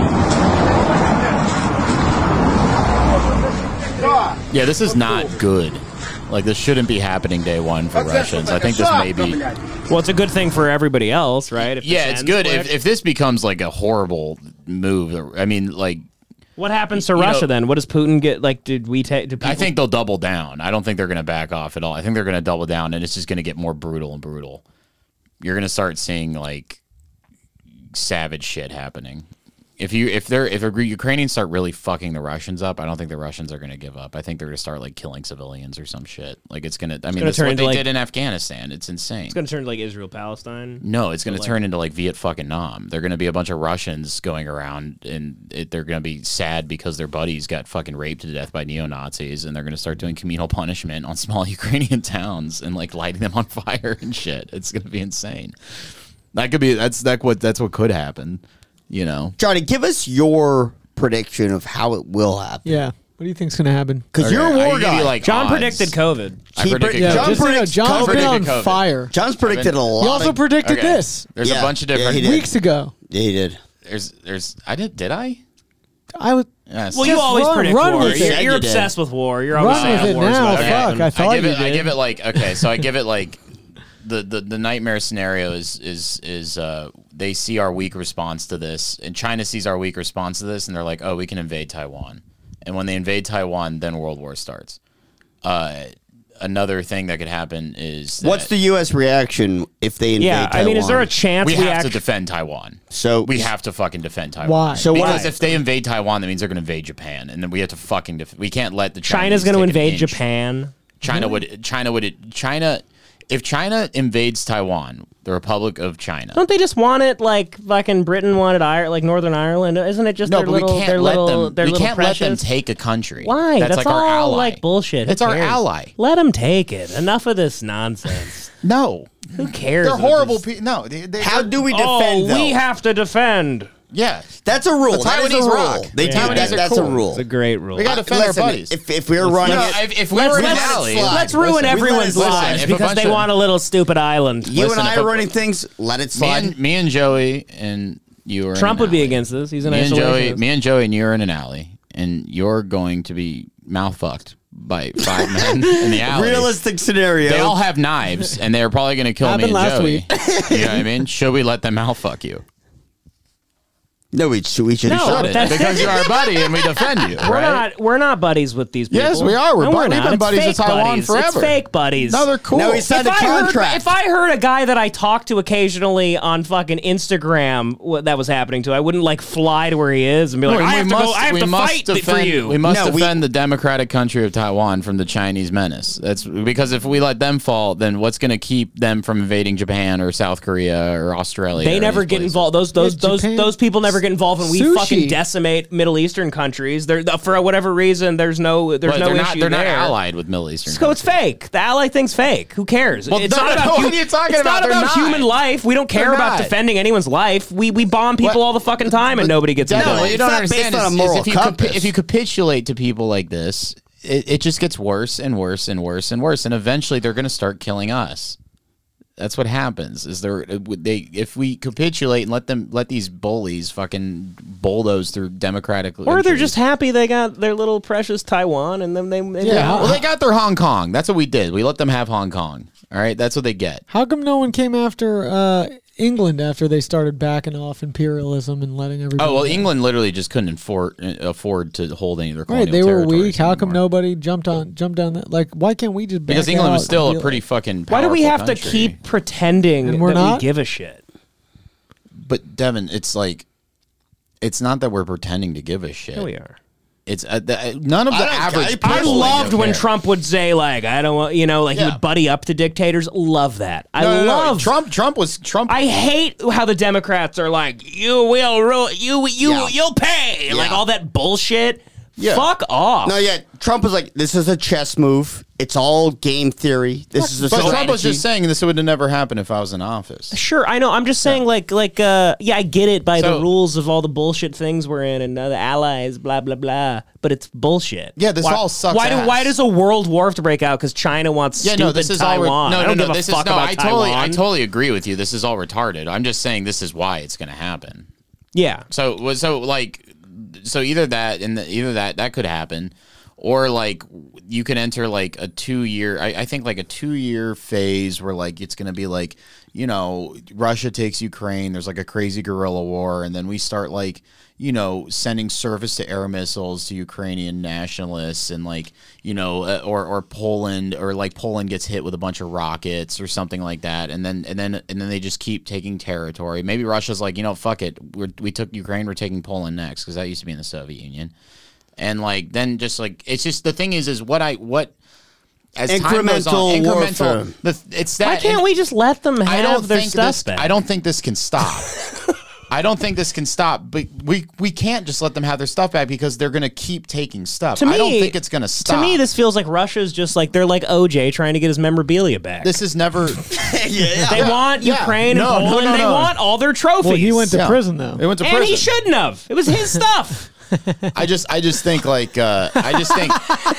Yeah, this is not good. Like, this shouldn't be happening day one for Russians. I think this may be... Well, it's a good thing for everybody else, right? If Yeah, this it's ends good. quick. If this becomes, like, a horrible move, I mean, like... What happens to Russia then? What does Putin get? Like, did we take? I think they'll double down. I don't think they're going to back off at all. I think they're going to double down, and it's just going to get more brutal and brutal. You're going to start seeing, like, savage shit happening. If Ukrainians start really fucking the Russians up, I don't think the Russians are going to give up. I think they're going to start like killing civilians or some shit. Like, it's going to. I mean, that's what they did in Afghanistan. It's insane. It's going to turn to like Israel Palestine. No, it's going to turn into like Viet fucking Nam. They're going to be a bunch of Russians going around, and they're going to be sad because their buddies got fucking raped to death by neo-Nazis, and they're going to start doing communal punishment on small Ukrainian towns and like lighting them on fire and shit. It's going to be insane. That could be. That's what could happen. You know, Johnny, give us your prediction of how it will happen. Yeah. What do you think's going to happen? Because you're a war guy. Like John odds. predicted COVID. I predicted John's been on COVID. fire. John's predicted a lot. He also predicted this There's a bunch of different weeks ago. Yeah, he did. There's. I did. Did I? I was. Yes. Well, you always predict run war. with it. You're You obsessed did. with war. You're always Run with saying it war's now. about to happen. Fuck, I thought you did. I give it like okay. So I give it like the nightmare scenario is they see our weak response to this, and China sees our weak response to this, and they're like, oh, we can invade Taiwan. And when they invade Taiwan, then World War starts. Another thing that could happen is What's the U.S. reaction if they invade Taiwan? I mean, is there a chance we have to defend Taiwan? So we have to fucking defend Taiwan. Why? So because why? if they invade Taiwan, that means they're going to invade Japan, and then we have to fucking we can't let the China's going to invade Japan. If China invades Taiwan, the Republic of China. Don't they just want it like fucking Britain wanted Northern Ireland? Isn't it just No, their but little, we can't their let little, them. their We little can't let them precious? take a country. Why? That's like all our ally. like bullshit. Who It's our cares? ally. Let them take it. Enough of this nonsense. No, Who cares? they're horrible people. No, How do we defend? we though? have to defend. Yeah, That's a rule. The That is a Taiwanese rule. rock. They The do Taiwanese that. are That's cool. a rule. It's a great rule. we got to defend our Listen, buddies. if we're running it, if we were in an let it alley, slide. Let's ruin Listen, everyone's we let it lives slide. because they want a little stupid island. You Listen, and I if are a- running things. Let it slide. me and Joey and you are. Trump in an would be alley. against this. He's an me and isolationist. Joey and you are in an alley, and you're going to be mouth fucked by 5 men in the alley. Realistic scenario. They all have knives, and they're probably going to kill me Happened and last Joey. week. You know what I mean? Should we let them mouth fuck you? No, we should. No, Shut it, that's- because you're our buddy and we defend you. right? We're not buddies with these people. Yes, we are. We're No, we've not. been It's buddies fake with Taiwan buddies. forever. It's fake buddies. No, they're cool. No, he signed a contract. If I heard a guy that I talked to occasionally on fucking Instagram what that was happening to, I wouldn't like fly to where he is and be like, No, I have to fight for you. We must No, defend the democratic country of Taiwan from the Chinese menace. That's because if we let them fall, then what's going to keep them from invading Japan or South Korea or Australia? They or never these get places? involved. Japan. Those people never get involved when we Sushi. fucking decimate Middle Eastern countries. They're for whatever reason. There's no But issue they're not there. allied with Middle Eastern. So it's fake. The ally thing's fake. Who cares? Well, it's no, not no, about what are you talking it's about? not They're about not. human life. We don't care They're about not. defending anyone's life. We bomb people all the fucking time and nobody gets Devin, involved. what you it's don't not understand based on a is moral if you compass. if you capitulate to people like this, it just gets worse and worse and worse and worse, and eventually they're going to start killing us. That's what happens. If we capitulate and let these bullies fucking bulldoze through democratic, Or they're just happy they got their little precious Taiwan and then they well, they got their Hong Kong. That's what we did. We let them have Hong Kong. All right, that's what they get. How come no one came after England after they started backing off imperialism and letting everybody? Oh well, go? England literally just couldn't afford to hold any of their colonial Right, they were territories weak. How come anymore. nobody jumped down that? Like, why can't we just back Because England was out still and a be pretty like- fucking. Why do we have powerful to country. keep pretending And that we're we not? give a shit? But Devin, it's like, it's not that we're pretending to give a shit. Here we are. It's none of the average. I people loved don't when care. Trump would say like, I don't want, he would buddy up to dictators. Love that. No, love Trump. I hate how the Democrats are like, you will rule, you'll pay, like all that bullshit. Yeah. Fuck off. No, yeah. Trump was like, this is a chess move. It's all game theory. This is a But strategy. Trump was just saying this would have never happened if I was in office. Sure, I know. I'm just saying, I get it by the So- rules of all the bullshit things we're in and the allies, blah blah blah. But it's bullshit. Yeah, this all sucks ass. Why does a world war have to break out because China wants stupid this is Taiwan? all. I don't give a this fuck is no. about I Taiwan. totally agree with you. This is all retarded. I'm just saying this is why it's going to happen. Yeah. So either that could happen, or like you could enter like a 2-year. I think like a 2-year phase where like it's going to be like, Russia takes Ukraine. There's like a crazy guerrilla war, and then we start like, sending surface to air missiles to Ukrainian nationalists, and like, or Poland, or like Poland gets hit with a bunch of rockets or something like that, and then they just keep taking territory. Maybe Russia's like, fuck it, we took Ukraine, we're taking Poland next because that used to be in the Soviet Union, and like then just like it's just the thing is what as time goes on, warfare. It's that. Why can't we just let them have their think stuff this, back? I don't think this can stop. I don't think this can stop, but we can't just let them have their stuff back because they're going to keep taking stuff. To me, I don't think it's going to stop. To me, this feels like Russia's just like they're like OJ trying to get his memorabilia back. This is never. They want Ukraine and Poland. They want all their trophies. Well, he went to prison though. He went to prison. And he shouldn't have. It was his stuff. I just think like I just think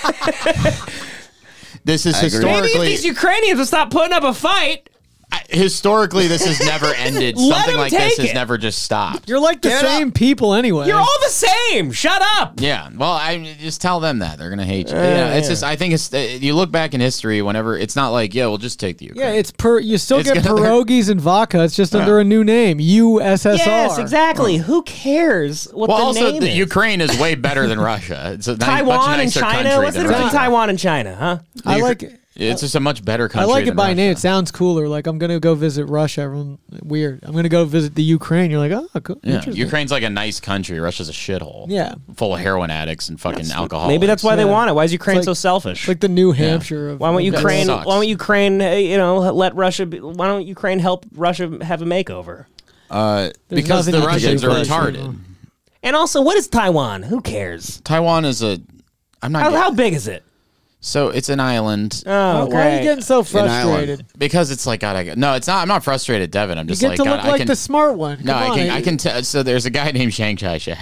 this is historically. Maybe if these Ukrainians would stop putting up a fight. Historically, this has never ended. Let Something him like this take has it. never just stopped. You're like the same people anyway. You're all the same. Shut up. Yeah, well, I just tell them that they're gonna hate you. It's just I think it's you look back in history. Whenever it's not like we'll just take the Ukraine. Yeah, it's you still It's get gonna- pierogies and vodka. It's just under a new name, USSR. Yes, exactly. Who cares what Well, the also name the is? Ukraine is way better than Russia. It's a much Taiwan and nicer China. country What's the than difference between Russia. Taiwan and China, huh? I like it. It's just a much better I country. like it than by Russia. name. It sounds cooler. Like I'm gonna go visit Russia. Everyone weird. I'm gonna go visit the Ukraine. You're like, oh, cool. Yeah, Interesting. Ukraine's like a nice country. Russia's a shithole. Yeah. Full of heroin addicts and fucking alcohol. Maybe that's why they Yeah. want it. Why is Ukraine It's like- so selfish? It's like the New Hampshire of. Why won't of Ukraine? sucks. Why won't Ukraine? Let Russia? Why don't Ukraine help Russia have a makeover? Because nothing the you can Russians do are about it. retarded. And also, what is Taiwan? Who cares? Taiwan is a. I'm not. How big is it? So it's an island. Oh, Why are you getting so An frustrated? island. Because it's like God. No, it's not. I'm not frustrated, Devin. I'm You just get like to God, look I like can, the smart one. No, Come I on. can tell. So there's a guy named Chiang Kai-shek.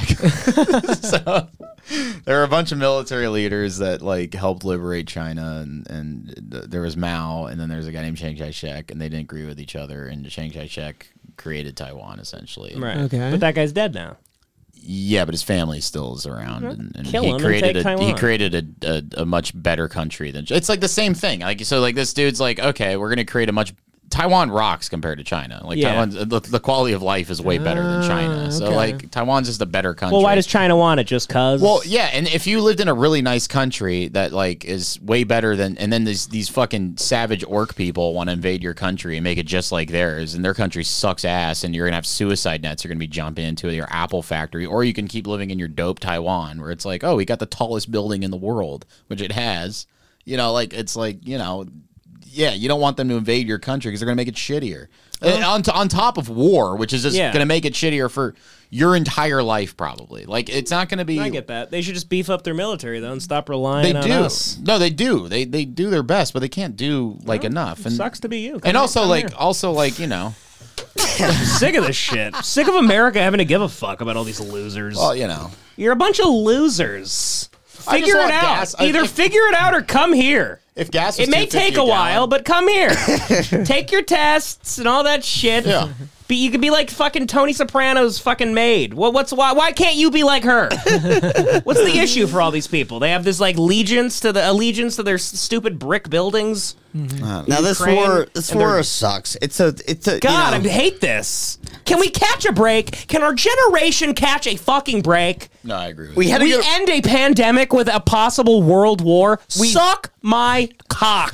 So there are a bunch of military leaders that like helped liberate China, and there was Mao, and then there's a guy named Chiang Kai-shek, and they didn't agree with each other, and Chiang Kai-shek created Taiwan essentially. Right. Okay. But that guy's dead now. Yeah, but his family still is around, and Kill he him and created take he Taiwan. created a much better country than it's like the same thing. Like so, like this dude's like, okay, we're gonna create a much. Taiwan rocks compared to China. Like Yeah. Taiwan's the quality of life is way better than China. So okay. like Taiwan's just a better country. Well, why does China want it? Just cause? Well, yeah, and if you lived in a really nice country that like is way better than, and then these fucking savage orc people want to invade your country and make it just like theirs, and their country sucks ass, and you're gonna have suicide nets you're gonna be jumping into your Apple factory, or you can keep living in your dope Taiwan, where it's like, oh, we got the tallest building in the world, which it has. You know, like it's like yeah, you don't want them to invade your country because they're going to make it shittier. On top of war, which is just going to make it shittier for your entire life, probably. Like, it's not going to be... I get that. They should just beef up their military, though, and stop relying on us. No, they do. They do their best, but they can't do, like, enough. And sucks to be you. And also, Come like, here. Sick of this shit. Sick of America having to give a fuck about all these losers. Well, You're a bunch of losers. I just Figure it want out. gas. Either figure it out or come here. If gas was It may $2.50 take a while, but come here. Take your tests and all that shit. Yeah. You could be like fucking Tony Soprano's fucking maid. Why can't you be like her? What's the issue for all these people? They have this like allegiance to their stupid brick buildings. Now this Ukraine, war sucks. It's a God, I hate this. Can we catch a break? Can our generation catch a fucking break? No, I agree with We you. had to We get- end a pandemic with a possible world war. Suck my cock.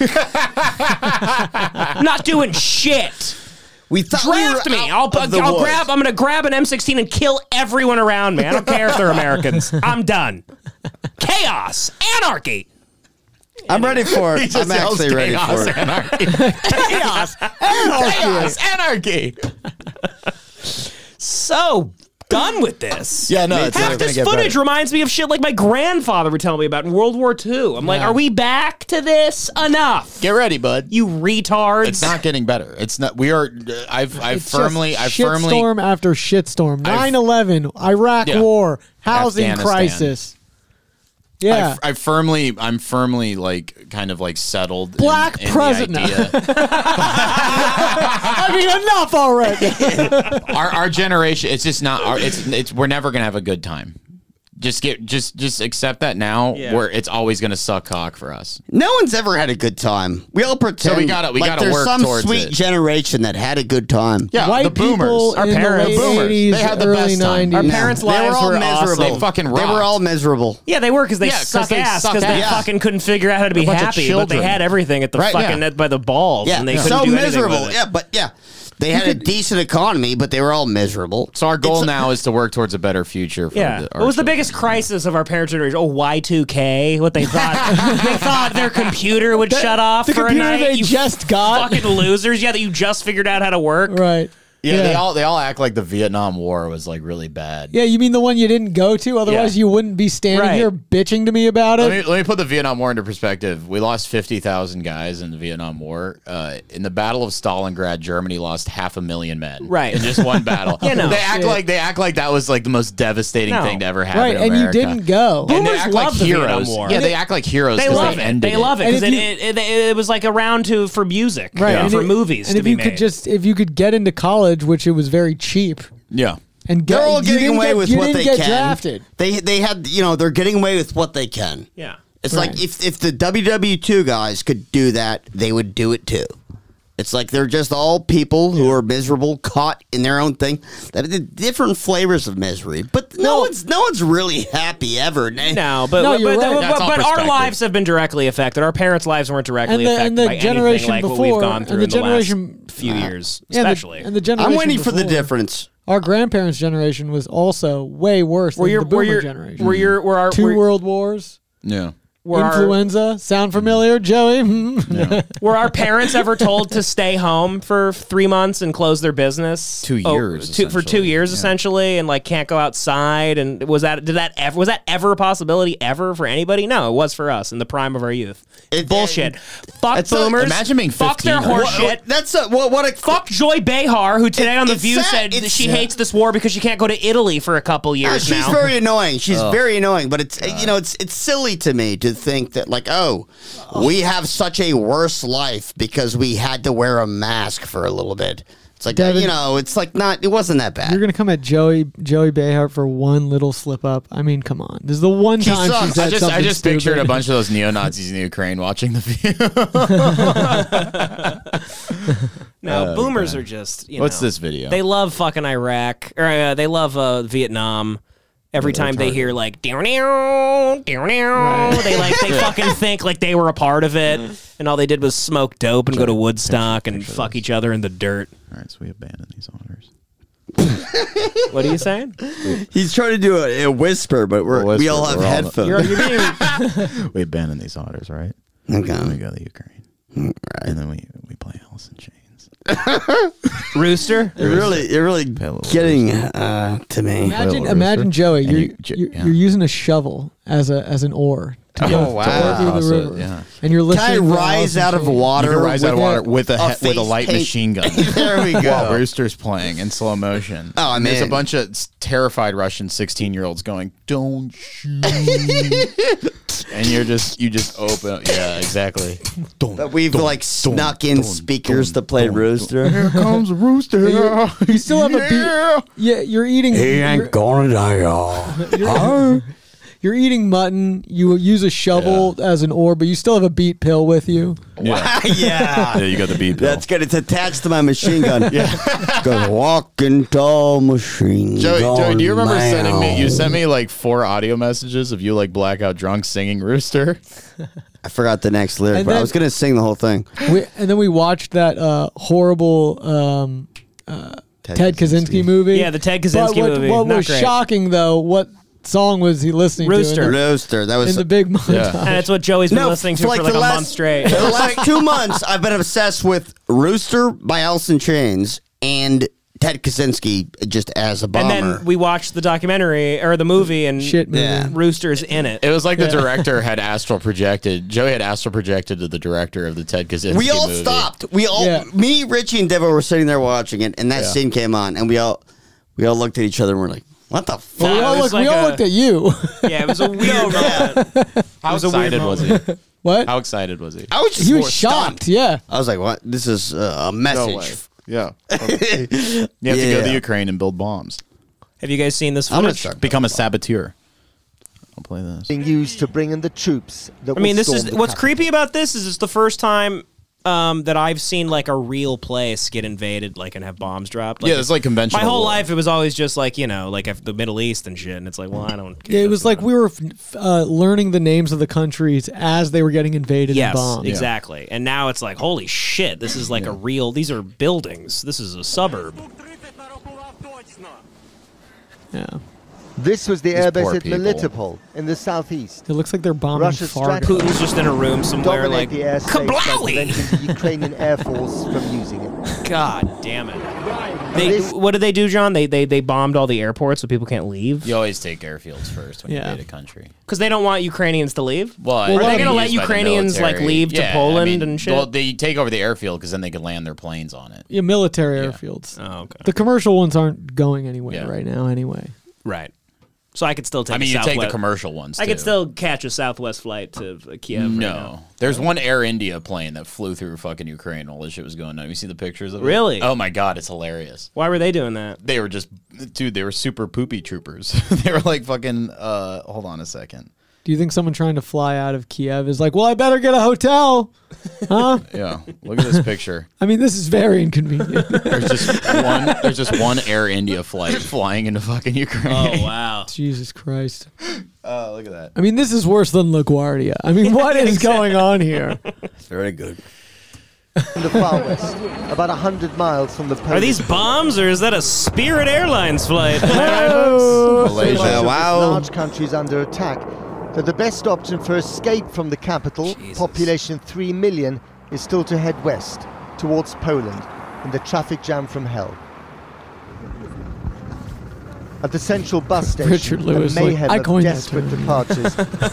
Not doing shit. We thought Draft we were me. out of the woods. I'm gonna grab an M16 and kill everyone around me. I don't care if they're Americans. I'm done. Chaos, anarchy. I'm ready for it. I'm actually ready for it. Chaos, anarchy. So done with this. Yeah, no, it's half never gonna this get footage better. reminds me of shit like my grandfather would tell me about in World War II. I'm like, are we back to this? Enough. Get ready, bud. You retards. It's not getting better. It's not. We are. I've It's firmly. just I firmly. shitstorm after shitstorm. 9/11, Iraq Yeah. War, housing Afghanistan. crisis. Yeah, I'm firmly like kind of like settled. Black in president. The idea. I mean, enough already. our generation. It's just not. It's. We're never gonna have a good time. Just accept that now. Yeah. Where it's always gonna suck cock for us. No one's ever had a good time. We all pretend. So we gotta there's work some towards sweet it. generation that had a good time. Yeah, White the boomers. people Our in parents. the late Boomers. 80s, They had the early best time. 90s. Our parents' They were lives all were miserable. awesome. They fucking They rocked. were all miserable. Yeah, they were because they Yeah, 'cause suck they ass sucked because they ass. fucking couldn't figure out how to be A bunch of happy, but they children. had everything at the Right, fucking yeah. by the balls, Yeah, and they couldn't so do anything miserable. with it. Yeah, but yeah, they had a decent economy, but they were all miserable. So our goal now is to work towards a better future. For Yeah. our What was the children. biggest crisis of our parents' generation? Oh, Y2K. What they thought? They thought their computer would shut off the for a computer night. they You just got. fucking losers. Yeah, that you just figured out how to work. Right. Yeah, they all act like the Vietnam War was like really bad. Yeah, you mean the one you didn't go to? Otherwise, you wouldn't be standing here bitching to me about it. Let me put the Vietnam War into perspective. We lost 50,000 guys in the Vietnam War. In the Battle of Stalingrad, Germany lost 500,000 men. Right. In just one battle. You know, they act like that was like the most devastating thing to ever happen. Right, in and America. you didn't go. And they Boomers act love like the heroes. Vietnam War. Yeah, they act like heroes. They love it. They love it because it was like around for music, right? For movies. And if you could get into college, which it was very cheap. Yeah. And they're all getting away with what they can. Drafted. They had, they're getting away with what they can. Yeah. It's like if the WW2 guys could do that, they would do it too. It's like they're just all people who are miserable, caught in their own thing. That are different flavors of misery, but no one's really happy ever. No, but our lives have been directly affected. Our parents' lives weren't directly affected by anything like what we've gone through in the last few years, especially. And the generation I'm waiting for the before. difference. Our grandparents' generation was also way worse than the boomer generation. Two world wars. Yeah. Influenza. Sound familiar, Joey? Were our parents ever told to stay home for 3 months and close their business? 2 years. For 2 years, essentially, and like can't go outside. And was that ever a possibility ever for anybody? No, it was for us in the prime of our youth. Bullshit. Fuck boomers. Imagine being 15. Fuck their horse shit. Fuck Joy Behar, who today on The View said that she hates this war because she can't go to Italy for a couple years now. She's very annoying. She's very annoying, but it's silly to me to think that we have such a worse life because we had to wear a mask for a little bit. It's like, Devin, it wasn't that bad. You're going to come at Joey Behar for one little slip up. I mean, come on. This is the one time she said something I just pictured stupid. a bunch of those neo-Nazis in Ukraine watching The View. No, boomers are just, What's this video? They love fucking Iraq, or they love Vietnam. Every time they hear like they fucking think like they were a part of it, and all they did was smoke dope and go to Woodstock and fuck each other in the dirt. All right, so we abandon these honors. What are you saying? He's trying to do a whisper, but we all have headphones. We abandon these honors, right? Okay. And we go to Ukraine, right. And then we play Alice in Chains. Rooster? You're really getting to me. Imagine Joey. You're using a shovel as an oar. To go through the river. Yeah. And you're listening. Can I rise out of water? You can rise out of water with a light paint. machine gun. There we go. While Rooster's playing in slow motion. Oh, man. There's a bunch of terrified Russian 16-year-olds going, "Don't shoot!" And you just open. Yeah, exactly. But we've snuck in speakers to play Rooster. Here comes Rooster. You still have a beat. Yeah, you're eating. He ain't gonna die, y'all. You're eating mutton. You use a shovel as an oar, but you still have a beat pill with you. Yeah. Yeah, you got the beat pill. That's good. It's attached to my machine gun. Go walking tall machine Joey, gun. do you remember man. sending me? You sent me like 4 audio messages of you like blackout drunk singing Rooster. I forgot the next lyric, And but I then- was gonna sing the whole thing. And then we watched that horrible Ted Kaczynski movie. Yeah, the Ted Kaczynski movie. What Not was great. shocking, though, what song was he listening Rooster. to? Rooster. That was in the big montage. And it's what Joey's been listening to for like a month straight. For the last 2 months, I've been obsessed with Rooster by Alice in Chains and Ted Kaczynski just as a bomber. And then we watched the documentary or the movie, and movie. Rooster's in it. It was like the director had astral projected. Joey had astral projected to the director of the Ted Kaczynski we all movie. stopped. Me, Richie, and Devo were sitting there watching it, and that scene came on, and we all looked at each other and we're like, "What the fuck?" Well, we all looked at you. Yeah, it was a weird moment. How excited was he? What? How excited was he? I was just He was more shocked. stunned. Yeah. I was like, "What? This is a message." Yeah. You have to go to Ukraine and build bombs. Have you guys seen this I'm gonna footage? start Become a saboteur. I'll play this. Being used to bring in the troops. That I mean, will this is storm the what's capital. creepy about this is it's the first time that I've seen like a real place get invaded, like and have bombs dropped. Yeah, it's like conventional My whole war. life, it was always just like like the Middle East and shit, and it's like, well, I don't. Yeah, it was like we were learning the names of the countries as they were getting invaded Yes, and bombed. exactly. And now it's like, holy shit, this is like a real. These are buildings. This is a suburb. Yeah. This was the These airbase poor at people. Melitopol in the southeast. It looks like they're bombing Russia's Fargo. strategy Putin's just in a room somewhere, dominate like the airspace by kablowy. preventing the Ukrainian Air Force from using it. God damn it. What did they do, John? They bombed all the airports so people can't leave? You always take airfields first when you invade a country. Because they don't want Ukrainians to leave? Well, are they going to let Ukrainians leave to Poland and shit? Well, they take over the airfield because then they can land their planes on it. Yeah, military airfields. Oh, okay. The commercial ones aren't going anywhere right now anyway. Right. So I could still take. I mean, you take the commercial ones. I could too. still catch a Southwest flight to Kiev. No, right now. There's one Air India plane that flew through fucking Ukraine. All this shit was going on. You see the pictures of it? Really? Oh my god, it's hilarious. Why were they doing that? They were just, dude. They were super poopy troopers. They were like fucking. Hold on a second. Do you think someone trying to fly out of Kiev is like, well, I better get a hotel? Huh? Yeah. Look at this picture. I mean, this is very inconvenient. There's just one Air India flight flying into fucking Ukraine. Oh, wow. Jesus Christ. Look at that. I mean, this is worse than LaGuardia. I mean, what is going on here? Very good. In the far west, about 100 miles from the Polish Are these bombs or is that a Spirit Airlines flight? Malaysia. Large countries under attack. So the best option for escape from the capital, population 3 million, is still to head west, towards Poland, in the traffic jam from hell. At the central bus station, Richard Lewis, the mayhem I of coined that desperate term. departures.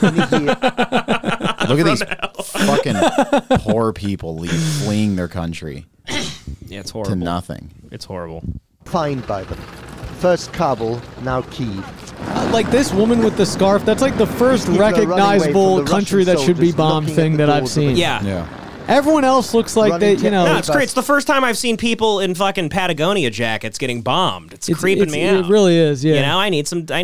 Look at these fucking poor people fleeing their country. Yeah, it's horrible. To nothing. It's horrible. Fined by them. First Kabul, now Kyiv. Like this woman with the scarf, that's like the first People are running away recognizable from the country Russian that should be soldiers bombed knocking at thing the that I've doors of seen. Yeah. Everyone else looks like they, you know. No, it's great. It's the first time I've seen people in fucking Patagonia jackets getting bombed. It's creeping me out. It really is, yeah. You know, I need some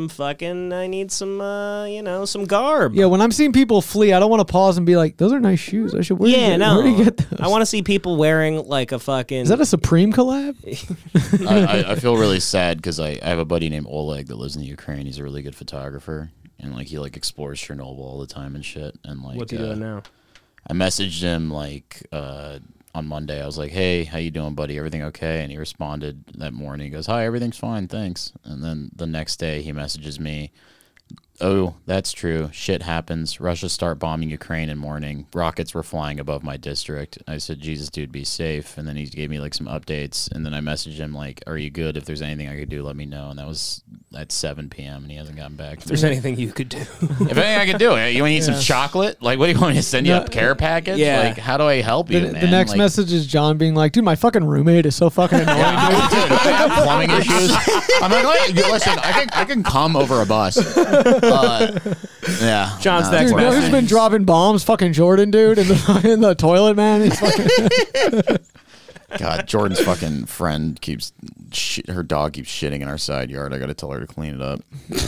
garb. Yeah, when I'm seeing people flee, I don't want to pause and be like, those are nice shoes. I should wear Yeah, them. no. Where do you get those? I want to see people wearing like a fucking. Is that a Supreme collab? I feel really sad because I have a buddy named Oleg that lives in the Ukraine. He's a really good photographer, and like he like explores Chernobyl all the time and shit. And like, What's he doing now? I messaged him like on Monday. I was like, "Hey, how you doing, buddy? Everything okay?" And he responded that morning. He goes, "Hi, everything's fine, thanks." And then the next day, he messages me, "Oh, that's true. Shit happens. Russia start bombing Ukraine in morning. Rockets were flying above my district." I said, "Jesus, dude, be safe." And then he gave me like some updates. And then I messaged him like, "Are you good? If there's anything I could do, let me know." And that was at 7 p.m. and he hasn't gotten back. If there's anything you could do. If anything I could do, you need some chocolate? Like, what do you want me to send you a care package? Yeah. Like, how do I help you, man? The next Like, message is John being like, dude, my fucking roommate is so fucking annoying. dude, I have plumbing issues. I'm like, listen, I can come over a bus. Yeah. John's Dude, you know who's been dropping bombs? Fucking Jordan, dude, in the toilet, man. He's fucking God, Jordan's fucking friend her dog keeps shitting in our side yard. I got to tell her to clean it up.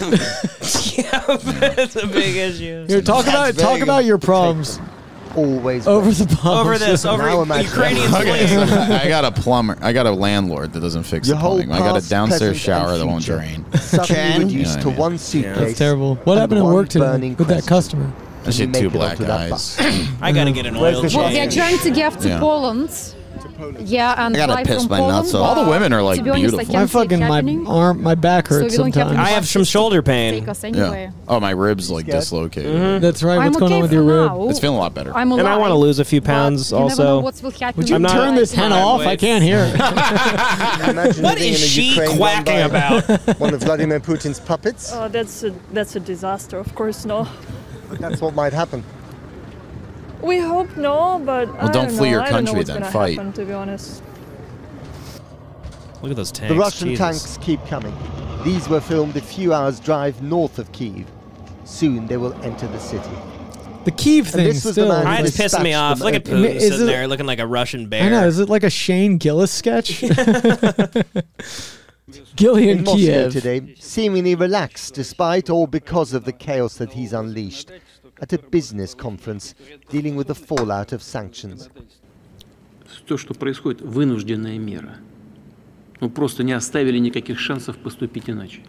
That's a big issue. Here, talk about your problems. Always over the bombs. Over this, over Ukrainian Okay, so I got a plumber. I got a landlord that doesn't fix the Your whole plumbing. I got a past, downstairs present, shower and that won't future drain. suddenly reduced to You know what I mean? one suitcase. That's terrible. What and happened at one work today burning with that present. customer? I see And you two make it black onto that guys. bus. I gotta get an oil Well, we are change. trying to get to Yeah. Poland. Yeah, and I gotta fly piss from my Poland. nuts off. All the women are, like, to be honest, I beautiful. can't My see it fucking happening. my back hurts So we don't have sometimes. I have some shoulder pain. Take us anyway. Oh, my ribs like dislocated. That's right. I'm What's going okay on with your for rib? now. It's feeling a lot better. I'm And I alive, want to lose a few pounds but you never know also. what will happen. Would you I'm not- turn this hen off? I can't hear it. Imagine What living is in a she Ukraine run quacking by about? One of Vladimir Putin's puppets. Oh, that's a disaster. Of course, no. That's what might happen. We hope no, but Well, don't flee your country then, fight. Happen, to be honest. Look at those tanks. The Russian Jesus. tanks keep coming. These were filmed a few hours' drive north of Kyiv. Soon they will enter the city. The Kyiv thing this was the still. man who It's pissing me dispatched off. them Look at openly. Putin Is sitting it- there looking like a Russian bear. I know. Is it like a Shane Gillis sketch? Gillian In Moscow Kiev. today, seemingly relaxed despite or because of the chaos that he's unleashed, at a business conference dealing with the fallout of sanctions. То, что происходит, вынужденная мера. Мы просто не оставили никаких шансов поступить иначе.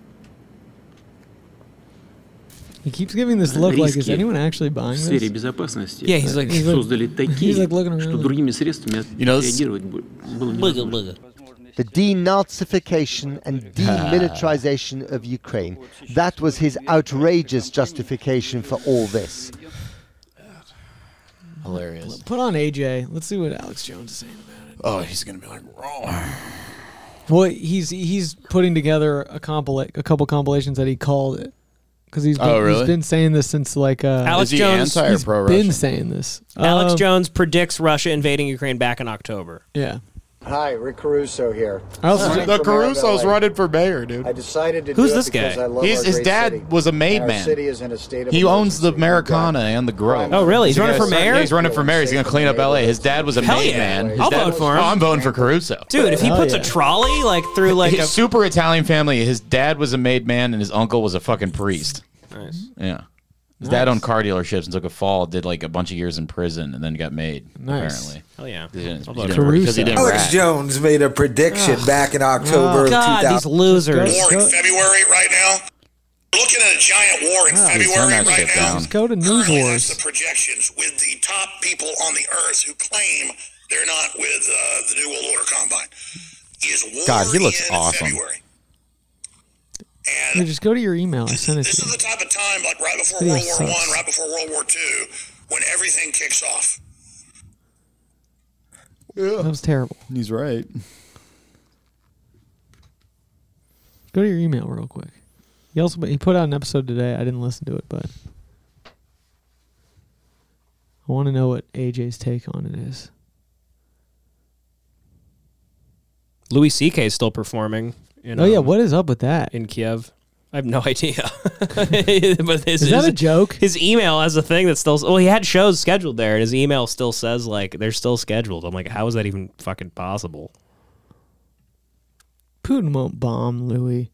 He keeps giving this look like, is Риски anyone actually buying в сфере this? безопасности Yeah, he's like- создали he's такие, like looking around. что другими средствами You know, this- реагировать было невозможно. The denazification and demilitarization of Ukraine. That was his outrageous justification for all this. Hilarious. Put on AJ. Let's see what Alex Jones is saying about it. Oh, he's gonna be like, oh. Well, he's putting together a couple compilations that he called it because he's been saying this since like Alex Jones. He's been saying this. Alex Jones predicts Russia invading Ukraine back in October. Yeah. Hi, Rick Caruso here. The Caruso's running for mayor, dude. I decided to Who's do this it because guy? I love His our great dad city. was a made And our man. city is in a state of He owns the emergency. Americana and the Grove. Oh, really? He's running for mayor? Yeah, he's running for mayor. He's going to clean up L.A. His dad was a Hell made yeah. man. His I'll dad- vote for him. Oh, I'm voting for Caruso. Dude, if he puts a trolley like through like his a super Italian family, his dad was a made man and his uncle was a fucking priest. Nice. Yeah. His dad owned car dealerships and took a fall, did like a bunch of years in prison, and then got made, Nice. apparently. Hell yeah. Because he didn't Alex rat. Jones made a prediction back in October of 2000. these losers. War in February right now. We're looking at a giant war in February right now. Let's go to News Currently, Wars. that's the projections with the top people on the earth who claim they're not with the New World Order Combine. Is war God, he looks in awesome. February. Yeah, just go to your email. I sent it This to is you. the type of time, like right before Video World War sucks. One, right before World War Two, when everything kicks off. That was terrible. He's right. Go to your email real quick. He put out an episode today. I didn't listen to it, but I want to know what AJ's take on it is. Louis C.K. is still performing. Oh yeah, what is up with that in Kiev? I have no idea. But Is that a joke? His email has a thing that still. Well, he had shows scheduled there, and his email still says like they're still scheduled. I'm like, how is that even fucking possible? Putin won't bomb Louis.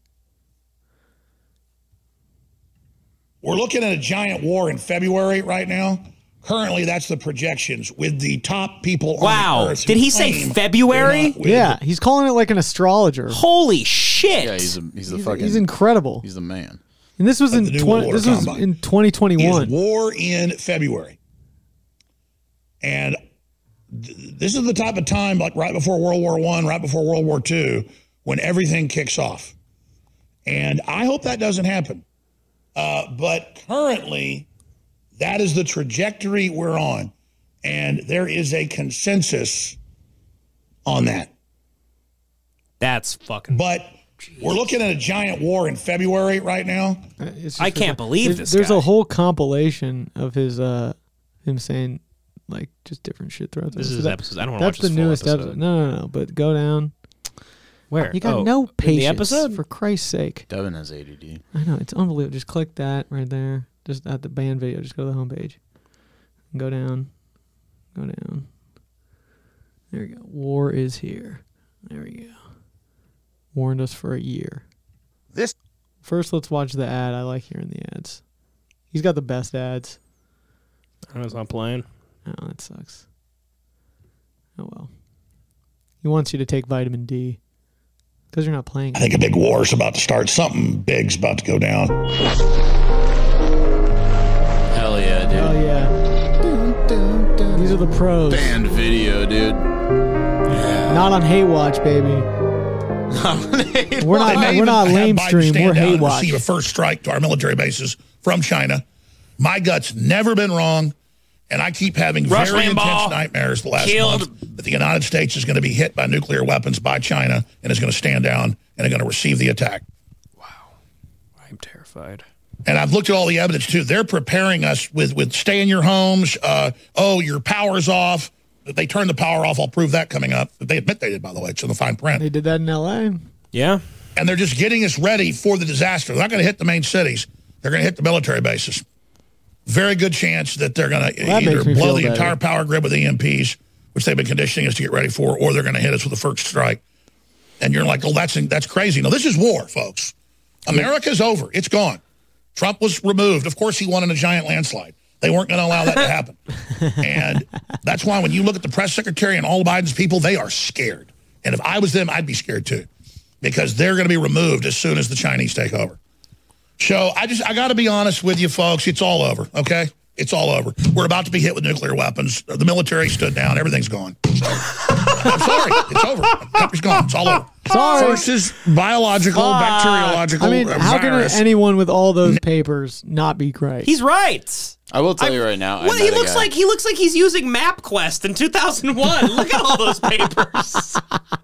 We're looking at a giant war in February right now. Currently, that's the projections with the top people Wow. on the earth. who Did he say claim February? they're not with Yeah, he's calling it like an astrologer. Holy shit! Yeah, he's the He's- fucking. he's incredible. He's the man. And this was in the New World Order this was Combine. in 2021. Is war in February. And this is the type of time, like right before World War I, right before World War II, when everything kicks off. And I hope that doesn't happen. But currently, that is the trajectory we're on. And there is a consensus on that. That's fucking. But we're looking at a giant war in February right now. It's just I can't believe this There's guy. a whole compilation of his him saying like just different shit throughout This the is his episode. I don't wanna That's watch the this full newest episode. No. But go down. Where? You got Oh, no in the patience. episode? For Christ's sake. Devin has ADD. I know, it's unbelievable. Just click that right there. Just at the band video. Just go to the homepage. Go down. Go down. There we go. War is here. There we go. Warned us for a year. First, let's watch the ad. I like hearing the ads. He's got the best ads. Oh, it's not playing. Oh, that sucks. Oh, well. He wants you to take vitamin D. Because you're not playing it. I think a big war is about to start. Something big's about to go down. Hell yeah, dude. Oh, yeah. These are the pros. Banned video, dude. Not on Hate Watch, baby. We're not lame stream. We're Hate Watch. Receive a first strike to our military bases from China. My gut's never been wrong, and I keep having Rush very Limbaugh intense nightmares the last killed. month that the United States is going to be hit by nuclear weapons by China and is going to stand down and are going to receive the attack. I'm terrified. And I've looked at all the evidence, too. They're preparing us with stay in your homes. Your power's off. If they turn the power off, I'll prove that coming up. They admit they did, by the way. It's in the fine print. They did that in L.A. Yeah. And they're just getting us ready for the disaster. They're not going to hit the main cities. They're going to hit the military bases. Very good chance that they're going to either blow the entire power grid with EMPs, which they've been conditioning us to get ready for, or they're going to hit us with a first strike. And you're like, oh, that's crazy. No, this is war, folks. America's over. It's gone. Trump was removed. Of course, he won in a giant landslide. They weren't going to allow that to happen. And that's why when you look at the press secretary and all of Biden's people, they are scared. And if I was them, I'd be scared too, because they're going to be removed as soon as the Chinese take over. So I got to be honest with you, folks. It's all over, okay? It's all over. We're about to be hit with nuclear weapons. The military stood down. Everything's gone. So, I'm sorry. It's over. The country's gone. It's all over. Sorry. First is biological, bacteriological. I mean, how can anyone with all those papers not be great? He's right. I will tell you right now. Well, he looks like he's using MapQuest in 2001. Look at all those papers.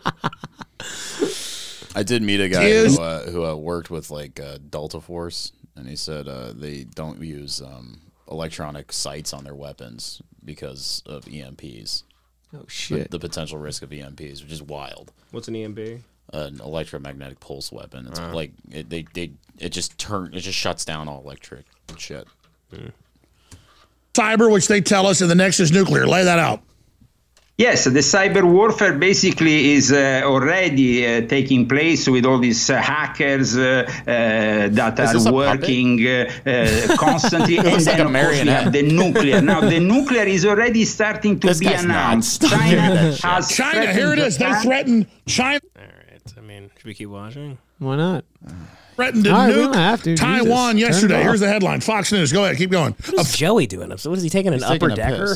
I did meet a guy who worked with like Delta Force, and he said they don't use electronic sights on their weapons because of EMPs. Oh shit! The potential risk of EMPs, which is wild. What's an EMP? An electromagnetic pulse weapon. It's like it just shuts down all electric shit. Cyber, which they tell us, and the next is nuclear. Lay that out. Yes, the cyber warfare basically is already taking place with all these hackers that are working constantly. And then, like of course, we have the nuclear. Now, the nuclear is already starting to be announced. China, here it is. They threatened China. All right. I mean, should we keep watching? Why not? Threatened to nuke Taiwan yesterday. Here's the headline. Fox News. Go ahead. Keep going. What is Joey doing? So what is he taking? An upper decker?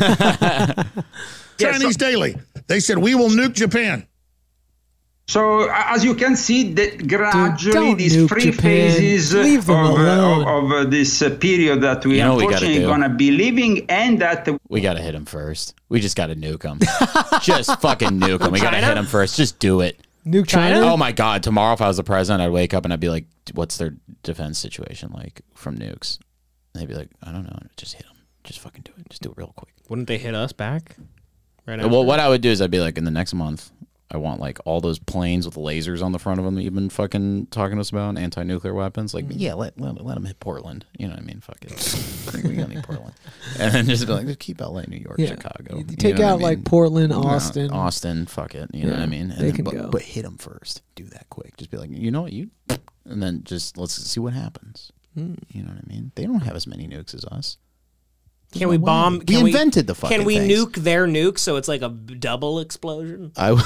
Chinese Daily. They said, we will nuke Japan. So, as you can see, that gradually these three phases of this period that we unfortunately going to be living, and that we got to hit him first. We just got to nuke him. Just fucking nuke him. We got to hit him first. Just do it. Nuke China? Oh my God. Tomorrow, if I was the president, I'd wake up and I'd be like, what's their defense situation like from nukes? And they'd be like, I don't know. Just hit them. Just fucking do it. Just do it real quick. Wouldn't they hit us back? Right well, what I would do is I'd be like, in the next month, I want like all those planes with lasers on the front of them that you've been fucking talking to us about, anti-nuclear weapons. Like, yeah, let them hit Portland. You know what I mean? Fuck it. We don't need Portland. And then just be like, just keep LA, New York, Chicago. You take out like Portland, Austin. Austin, fuck it. You know what I mean? And they then, can go. But hit them first. Do that quick. Just be like, you know what? And then just let's see what happens. You know what I mean? They don't have as many nukes as us. Can we bomb? We invented the fucking Can we things. nuke their nuke so it's like a double explosion? Well,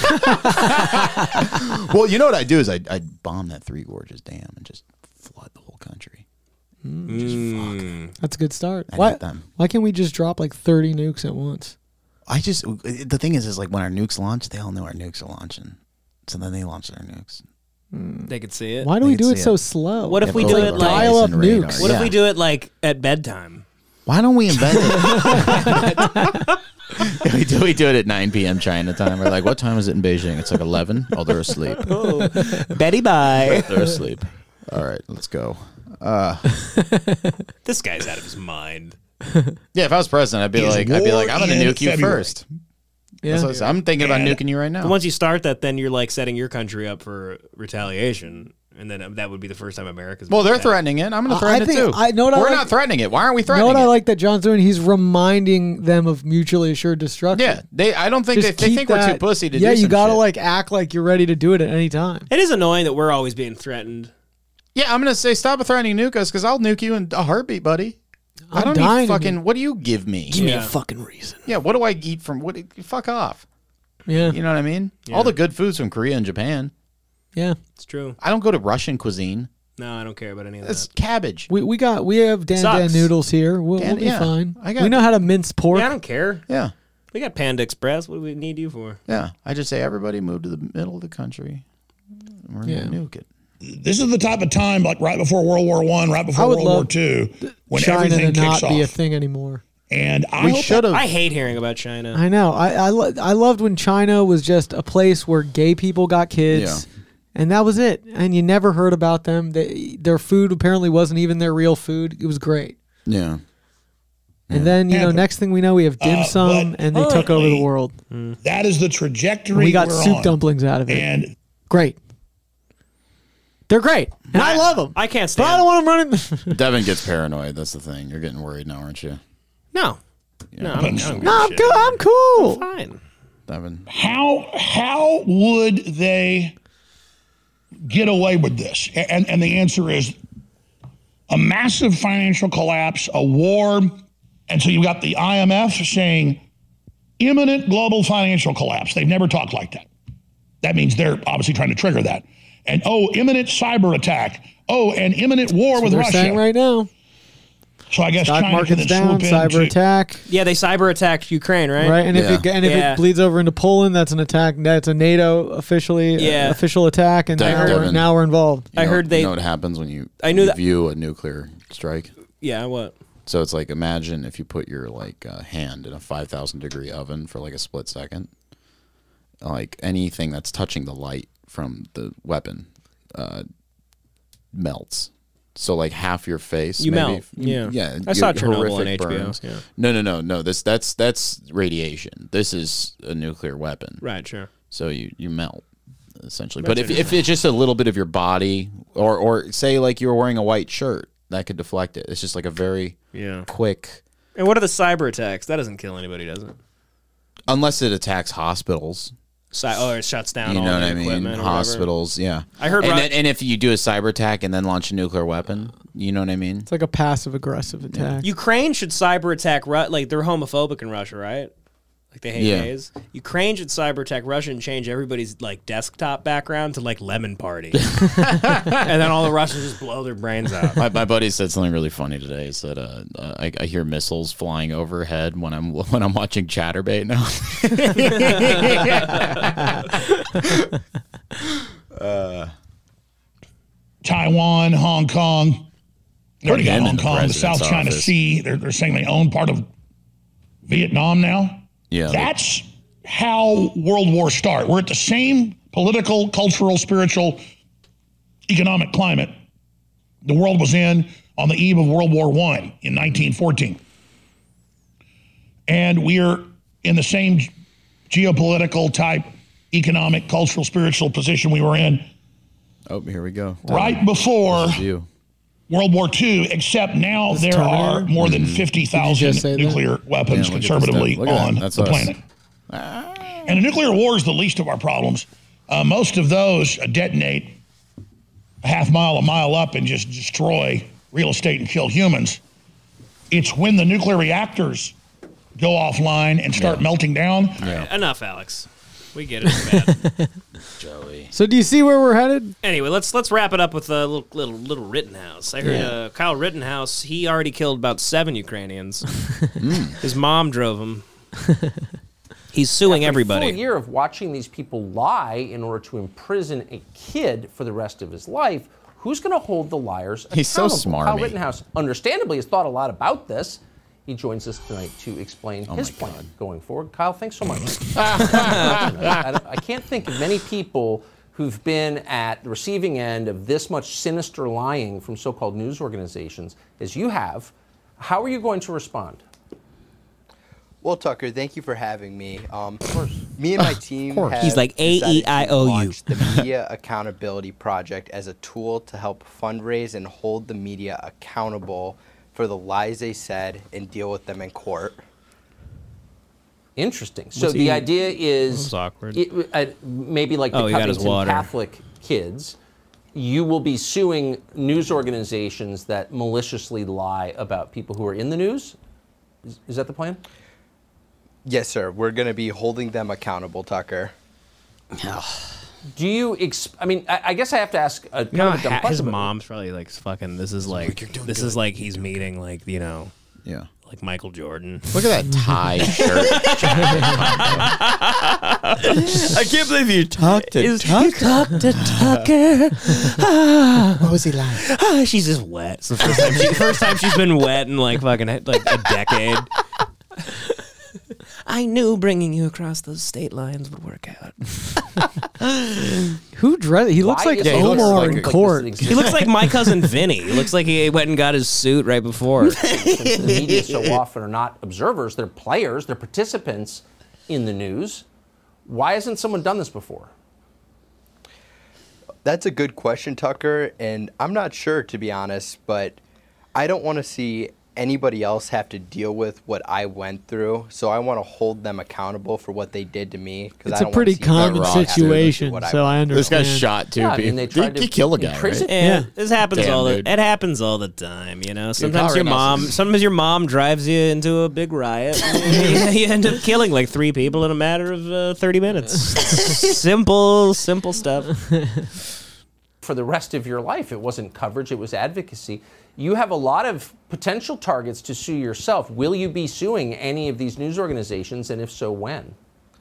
you know what I'd do is I'd bomb that Three Gorges Dam and just flood the whole country. Just fuck. That's a good start. I'd hit Why can't we just drop like 30 nukes at once? The thing is like when our nukes launch, they all know our nukes are launching. So then they launch their nukes. They could see it. Why do we do it so slow? What if we do it like dial up nukes? What if we do it like at bedtime? Why don't we invent it? we do it at 9 p.m. China time. We're like, what time is it in Beijing? It's like 11. Oh, they're asleep. Oh, Betty bye. They're asleep. All right, let's go. This guy's out of his mind. Yeah, if I was president, I'd be like, I'm going to nuke you first. Yeah. I'm thinking about nuking you right now. Once you start that, then you're like setting your country up for retaliation. And then that would be the first time America's. Well, they're threatening it. I'm going to threaten it too. We're not threatening it. Why aren't we threatening it? You know what I like that John's doing? He's reminding them of mutually assured destruction. Yeah, I don't think they think we're too pussy to do. Yeah, you got to like act like you're ready to do it at any time. It is annoying that we're always being threatened. Yeah, I'm going to say stop threatening nuke us because I'll nuke you in a heartbeat, buddy. I don't need fucking. What do you give me? Give me a fucking reason. Yeah, what do I eat from? Fuck off. Yeah, you know what I mean. Yeah. All the good foods from Korea and Japan. Yeah, it's true. I don't go to Russian cuisine. No, I don't care about any of It's that. cabbage. We have Dan noodles here. We'll be fine. We know how to mince pork. Yeah, I don't care. Yeah, we got Panda Express. What do we need you for? Yeah, I just say everybody move to the middle of the country. We're gonna nuke it. This is the type of time, like right before World War I, right before World War II, when China everything to kicks not be a off. thing anymore. And We should have. I hate hearing about China. I know. I loved when China was just a place where gay people got kids. Yeah. And that was it. And you never heard about them. Their food apparently wasn't even their real food. It was great. Yeah. And then, next thing we know, we have dim sum, and they took over the world. That is the trajectory We got we're soup on. dumplings out of it. And great. They're great. And I love them. I can't stand But I don't want them running. Devin gets paranoid. That's the thing. You're getting worried now, aren't you? No. No, I don't No, I'm cool. I'm cool. Fine. Devin. How would they get away with this? And the answer is a massive financial collapse, a war. And so you've got the IMF saying imminent global financial collapse. They've never talked like that. That means they're obviously trying to trigger that. And imminent cyber attack. An imminent war with They're Russia. saying right now. So I guess stock China market's can down, swoop in cyber attack. Yeah, they cyber attacked Ukraine, right? Right, and if it bleeds over into Poland, that's an attack. That's a NATO official attack, and now we're involved. You know what happens when you view a nuclear strike? Yeah, what? So it's like, imagine if you put your hand in a 5,000 degree oven for like a split second. Like anything that's touching the light from the weapon melts. So like half your face, you maybe. melt. Yeah, I you saw get Chernobyl on horrific HBO. burns. Yeah. No. That's radiation. This is a nuclear weapon. Right. Sure. So you melt essentially. That's But if it's just a little bit of your body, or say like you were wearing a white shirt, that could deflect it. It's just like a very quick. And what are the cyber attacks? That doesn't kill anybody, does it? Unless it attacks hospitals. It shuts down. You know all what the I mean? equipment or Hospitals, yeah. I heard. And if you do a cyber attack and then launch a nuclear weapon, you know what I mean? It's like a passive aggressive attack. Ukraine should cyber attack. Like they're homophobic in Russia, right? Like they hate gays. Ukraine should cyber attack Russia and change everybody's like desktop background to like Lemon Party, and then all the Russians just blow their brains out. My buddy said something really funny today. He said, "I hear missiles flying overhead when I'm watching Chatterbait now." Taiwan, Hong Kong. They already got Him Hong in the Kong, the South president's China office. Sea. They're saying they own part of Vietnam now. Yeah, That's how World Wars start. We're at the same political, cultural, spiritual, economic climate the world was in on the eve of World War I in 1914. And we're in the same geopolitical type, economic, cultural, spiritual position we were in Oh, here we go. right before World War II, except now there are more than 50,000 nuclear weapons conservatively on the planet. And the nuclear war is the least of our problems. Most of those detonate a mile up and just destroy real estate and kill humans. It's when the nuclear reactors go offline and start melting down. Enough, Alex. We get it. It's bad. Joey. So do you see where we're headed? Anyway, let's wrap it up with a little Rittenhouse. I heard Kyle Rittenhouse. He already killed about 7 Ukrainians. His mom drove him. He's suing everybody. After a full year of watching these people lie in order to imprison a kid for the rest of his life, who's going to hold the liars accountable? He's so smarmy. Kyle Rittenhouse, understandably, has thought a lot about this. He joins us tonight to explain his plan going forward. Kyle, thanks so much. I can't think of many people who've been at the receiving end of this much sinister lying from so-called news organizations as you have. How are you going to respond? Well, Tucker, thank you for having me. Of course. Me and my team have He's like AEIOU. launched the Media Accountability Project as a tool to help fundraise and hold the media accountable for the lies they said and deal with them in court. Interesting. So the idea is awkward. Maybe like the Covington Catholic kids, you will be suing news organizations that maliciously lie about people who are in the news? Is that the plan? Yes, sir. We're going to be holding them accountable, Tucker. Do you? I guess I have to ask a kind of a dumb his question. mom's probably like fucking. This is like is like he's meeting like like Michael Jordan. Look at that tie shirt. I can't believe you talked to Tucker. You talked to Tucker. What was he like? She's just wet. It's the first time she's been wet in like fucking like a decade. I knew bringing you across those state lines would work out. Who dressed? He looks like Omar in court. He looks like my cousin Vinny. He looks like he went and got his suit right before. Since the media so often are not observers, they're players, they're participants in the news. Why hasn't someone done this before? That's a good question, Tucker, and I'm not sure, to be honest, but I don't want to see anybody else have to deal with what I went through, so I want to hold them accountable for what they did to me. It's a pretty common situation, so I understand. This guy shot 2 people. He killed a guy, right? Yeah, this happens it happens all the time, you know. Sometimes your mom drives you into a big riot. And you end up killing like 3 people in a matter of 30 minutes. Simple stuff. for the rest of your life. It wasn't coverage, it was advocacy. You have a lot of potential targets to sue yourself. Will you be suing any of these news organizations, and if so, when?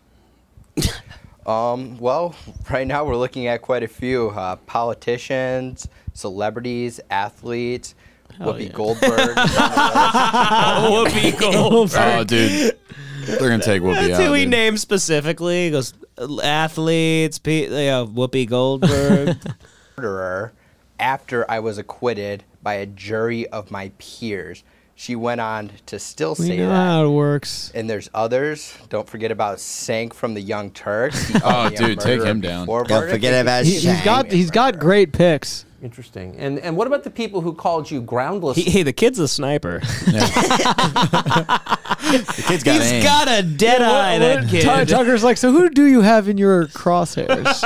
Well, right now we're looking at quite a few politicians, celebrities, athletes, Whoopi Goldberg. Whoopi Goldberg. Oh, dude. They're going to take Whoopi out. That's who he dude. named specifically. He goes, athletes, Whoopi Goldberg. Murderer after I was acquitted by a jury of my peers. She went on to still We say know that. how it works. And there's others. Don't forget about Sank from the Young Turks. Oh, dude, take him down. Don't forget about He's got great picks. Interesting. And what about the people who called you groundless? Hey, the kid's a sniper. The kid's got He's aim. got a dead eye, that kid. Tucker's like, so who do you have in your crosshairs?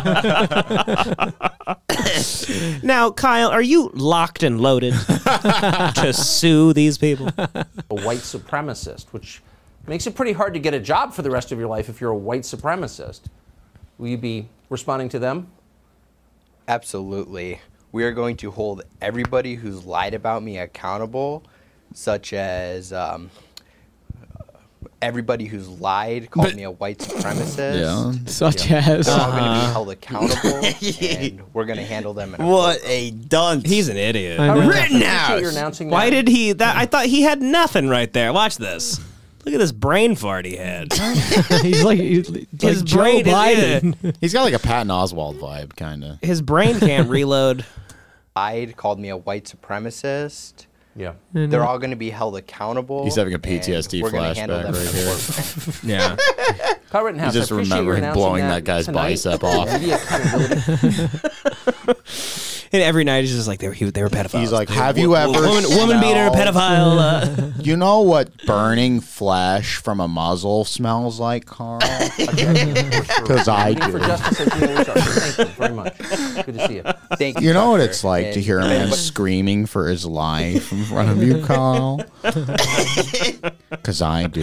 Now, Kyle, are you locked and loaded to sue these people? A white supremacist, which makes it pretty hard to get a job for the rest of your life if you're a white supremacist. Will you be responding to them? Absolutely. We are going to hold everybody who's lied about me accountable, such as everybody who's lied, called me a white supremacist. Yeah. Such as. They're all going to be held accountable, and we're going to handle them in a What a dunce. He's an idiot. Rittenhouse. You're announcing Why that. did he? I thought he had nothing right there. Watch this. Look at this brain fart he had. He's like Joe brain is- Biden. He's got like a Patton Oswalt vibe, kind of. His brain can't reload. lied, called me a white supremacist. Yeah. They're all going to be held accountable. He's having a and PTSD we're gonna handle flashback them right in here. court. Yeah. Kyle Rittenhouse, He's just I appreciate you remembering announcing blowing that guy's tonight. bicep off. Media accountability. And every night he's just like, they were pedophiles. He's like, have you ever woman beater, smelled- pedophile? You know what burning flesh from a muzzle smells like, Carl? Because I For do. justice and healing Archer. Thank you very much. Good to see you. Thank you. You know what Tucker. it's like to And hear a man everybody- screaming for his life in front of you, Carl? Because I do.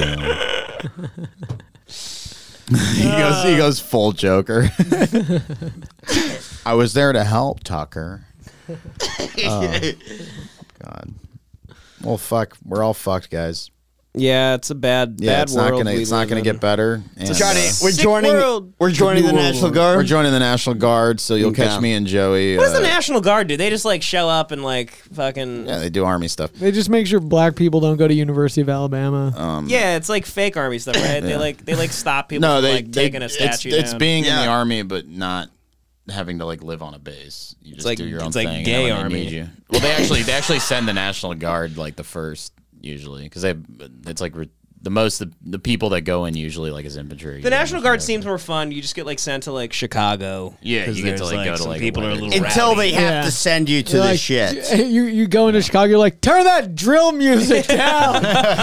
He goes full Joker. I was there to help, Tucker. Oh, God. Well, fuck. We're all fucked, guys. Yeah, it's a bad It's not world. gonna. It's not gonna get better. And, Johnny, we're Sick joining. world. We're joining the National Guard. We're joining the National Guard, so you'll catch Okay. me and Joey. What does the National Guard do? They just like show up and like fucking. Yeah, they do army stuff. They just make sure black people don't go to University of Alabama. Yeah, it's like fake army stuff, right? They like stop people from like taking a statue It's down. being in the army, but not having to like live on a base. You just like- do your own it's like thing. gay and then when army. They need you. Well, they actually send the National Guard like the first usually because it's like the people that go in usually like as infantry. The National Guard seems more fun. You just get like sent to like Chicago. Yeah, 'Cause you get to, there's, like, go to, some like, people are a little Until rowdy. they have to send you to You're the like, shit. You go into Chicago, you're like, turn that drill music down.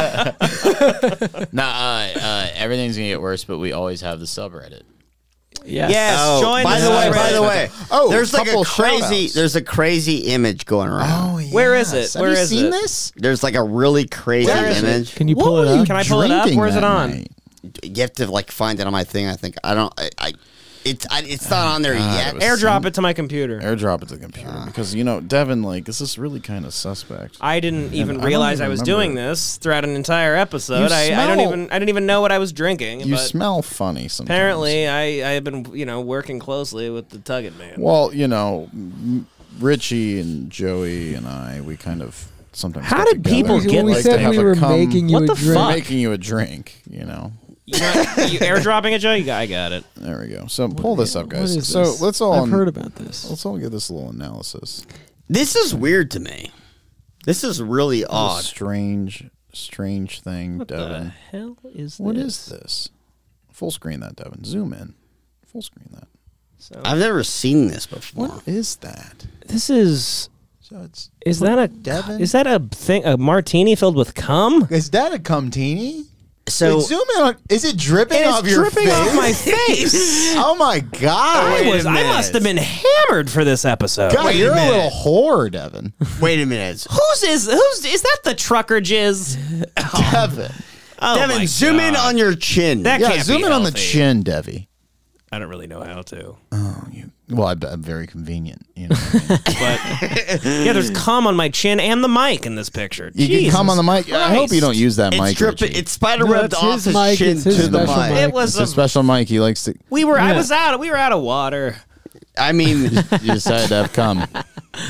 Everything's gonna get worse, but we always have the subreddit. Yes. Oh, join by the the way, subreddit. by the way, Oh, there's like a couple crazy, shout-outs. there's a crazy image going around. yeah. Where is it? Where Have you is seen it? this? There's like a really crazy Where is it? image. Can you pull it up? Can I pull it up? Where's it on? You have to like find it on my thing. I think I don't. It's not on there yet. it was Airdrop it to my computer. Airdrop it to the computer because Devin, like, this is really kind of suspect. I didn't even I don't realize even I was remember doing it. this throughout an entire episode. You I smell- didn't even know what I was drinking. You but smell funny sometimes. apparently, I have been working closely with the Tuggett man. Well, Richie and Joey and we kind of sometimes. How get did people together. get we like said that? we were making you What a the drink. fuck? Making you a drink, You airdropping it, Joe? I got it. There we go. So pull this up, guys. What is So this? let's all. I've heard about this. Let's all get this little analysis. This is weird to me. This is really This is a odd. strange thing, What Devin. the hell is What this? is this? Full screen that, Devin. Zoom in. Full screen that. So, I've never seen this before. What is that? this is. So it's Is that a Devin? Is that a thing? A martini filled with cum? Is that a cumtini? So Wait, zoom in on. Is it dripping It's off your dripping face? off my face. Oh my god! I must have been hammered for this episode. God, Wait a you're a minute. little whore, Devin. wait a minute, Whose is that the trucker jizz? Devin. Oh my Devin, zoom in God. on your chin. That Yeah, can't zoom be in on the healthy. chin, Devi. I don't really know how to. Oh, well, I'm very convenient. You know what I mean? But yeah, there's cum on my chin and the mic in this picture. You can cum on the mic. I hope you don't use that mic. It's spider webbed off his mic, chin it's his to the special mic. mic. It was It's a special mic. He likes to. we were out of water. I mean, You decided to have cum. I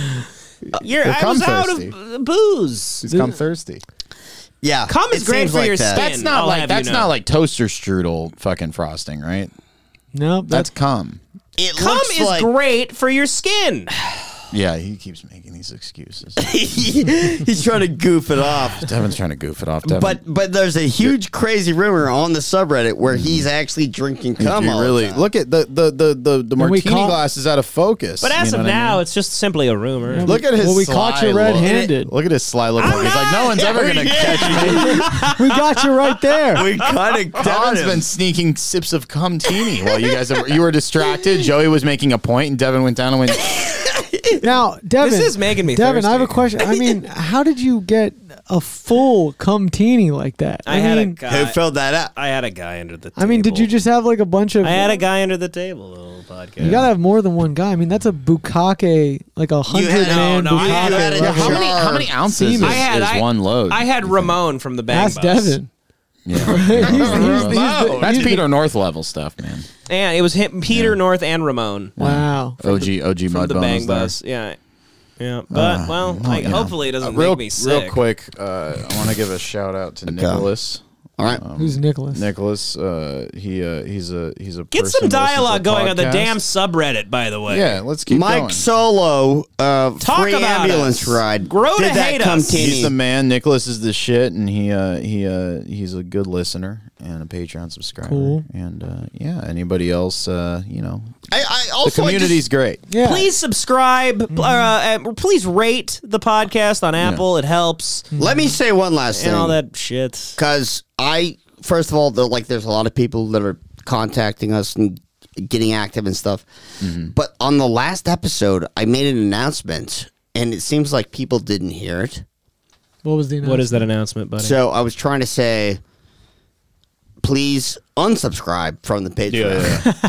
cum was out thirsty. of booze. He's cum thirsty. yeah. Cum is it great seems for like your that. skin. That's not I'll like have that's you know. not like toaster strudel fucking frosting, right? No, That's cum. It Cum looks is like great for your skin. Yeah, he keeps making these excuses. he's trying to goof it off. Devin's trying to goof it off. Devin. But there's a huge crazy rumor on the subreddit where he's actually drinking cum. all the time. Look at the martini glass is out of focus. But as you know of what I now, mean? it's just simply a rumor. Look at his. Well, we sly caught you look. red-handed. Look at his sly look. He's like, no one's ever gonna catch me. we got you right there. We kind of Devin's been sneaking sips of cum-tini while you were distracted. Joey was making a point, and Devin went down and went. Now, Devin, This is making me Devin, thirsty. I have a question. I mean, how did you get a full cum-tini like that? I had a mean, guy. Who filled that up? I had a guy under the table. I mean, did you just have like a bunch of? I had a guy under the table the whole podcast. You gotta have more than one guy. I mean, that's a bukkake, like a 100-man no, I had bukkake. a- level. How many ounces is one load? I had Ramon from the Bang Ask Bus. Devin. Yeah. That's he's Peter North level stuff, man. And it was him, Peter North and Ramon. Wow. OG From the Bang Mudbones Bus. Yeah. Yeah. But, hopefully it doesn't real, make me sick. Real quick, I want to give a shout out to Nicholas. All right. Who's Nicholas? Nicholas, he's a Get person some who listens dialogue to going on the podcasts. damn subreddit, by the way. Yeah, let's keep Mike going. Solo, free about ambulance us. ride. Grow Did to that hate come us. He's the teeny? man. Nicholas is the shit, and he's a good listener and a Patreon subscriber. Cool. And anybody else, I also the community's great. Yeah. Please subscribe. Please rate the podcast on Apple. It helps. Let me say one last thing. And all that shit. Because first of all, there's a lot of people that are contacting us and getting active and stuff. Mm-hmm. But on the last episode, I made an announcement, and it seems like people didn't hear it. What was the announcement? What is that announcement, buddy? So I was trying to say, please unsubscribe from the Patreon.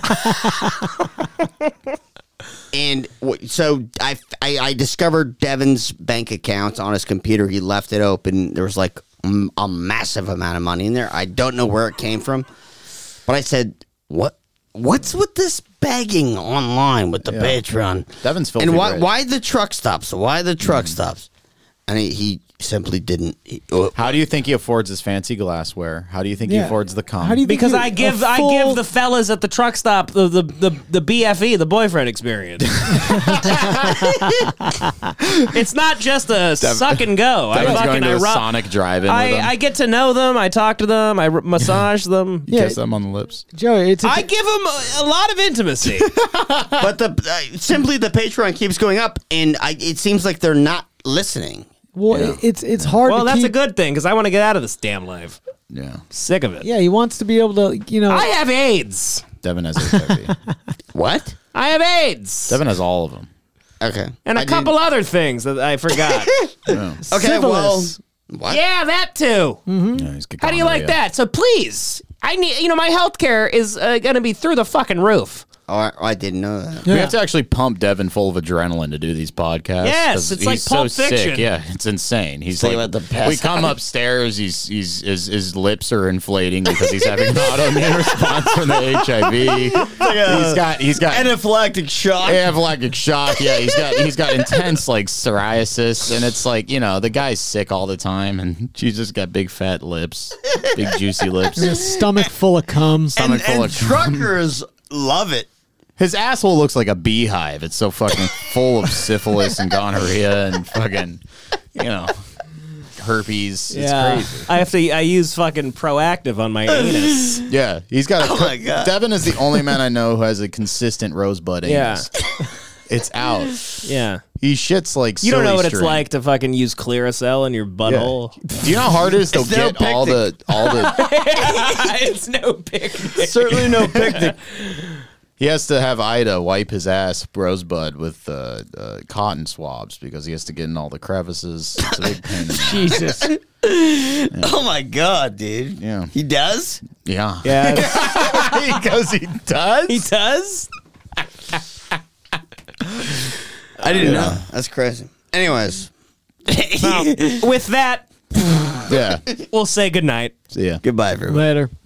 And so I discovered Devin's bank account on his computer. He left it open. There was like a massive amount of money in there. I don't know where it came from, but I said, "What's with this begging online with the Patreon?" Devin's filthy and rich. why the truck stops? Why the truck stops? And he simply didn't. How do you think he affords his fancy glassware? How do you think he affords the cum? How do you think Because you- I give the fellas at the truck stop the BFE, the boyfriend experience. It's not just a suck and go. Devin's going to a Sonic drive-in with him. I get to know them. I talk to them. I massage them. Kiss them on the lips. Joey, I give them a lot of intimacy. But simply the Patreon keeps going up, and it seems like they're not listening. Well, it's hard. Well, to that's keep, a good thing because I want to get out of this damn life. Yeah, sick of it. Yeah, he wants to be able to, I have AIDS. Devin has HIV. What? I have AIDS. Devin has all of them. Okay. And a couple other things that I forgot. Okay, well, What? Yeah, that too. How do you like that? So please, I need. My health care is going to be through the fucking roof. Oh, I didn't know that. We have to actually pump Devin full of adrenaline to do these podcasts. Yes, 'cause it's like he's Pulp so Fiction. sick. Yeah, it's insane. He's Say like, what the best- we come upstairs. His lips are inflating because he's having an autoimmune response from the HIV. He's got anaphylactic shock. Anaphylactic shock. Yeah, he's got intense like psoriasis, and it's like the guy's sick all the time, and she's just got big fat lips, big juicy lips, and a stomach full of cum. Stomach full of cum. Truckers love it. His asshole looks like a beehive. It's so fucking full of syphilis and gonorrhea and fucking, herpes. It's crazy. I use fucking Proactive on my anus. Yeah, he's got. Oh my God. Devin is the only man I know who has a consistent rosebud anus. Yeah. It's out. Yeah. He shits like You don't know silly what it's string. like to fucking use Clearasil in your butthole. Do you know how hard it is to It's no get all the It's no picnic. Certainly no picnic. He has to have Ida wipe his ass rosebud with cotton swabs because he has to get in all the crevices. It's a big pain in the ass. Jesus. Oh my God, dude. Yeah. He does? Yeah. Yeah. He goes, he does? He does? I didn't know. That's crazy. Anyways. Well, with that, Yeah. we'll say goodnight. See ya. Goodbye, everyone. Later.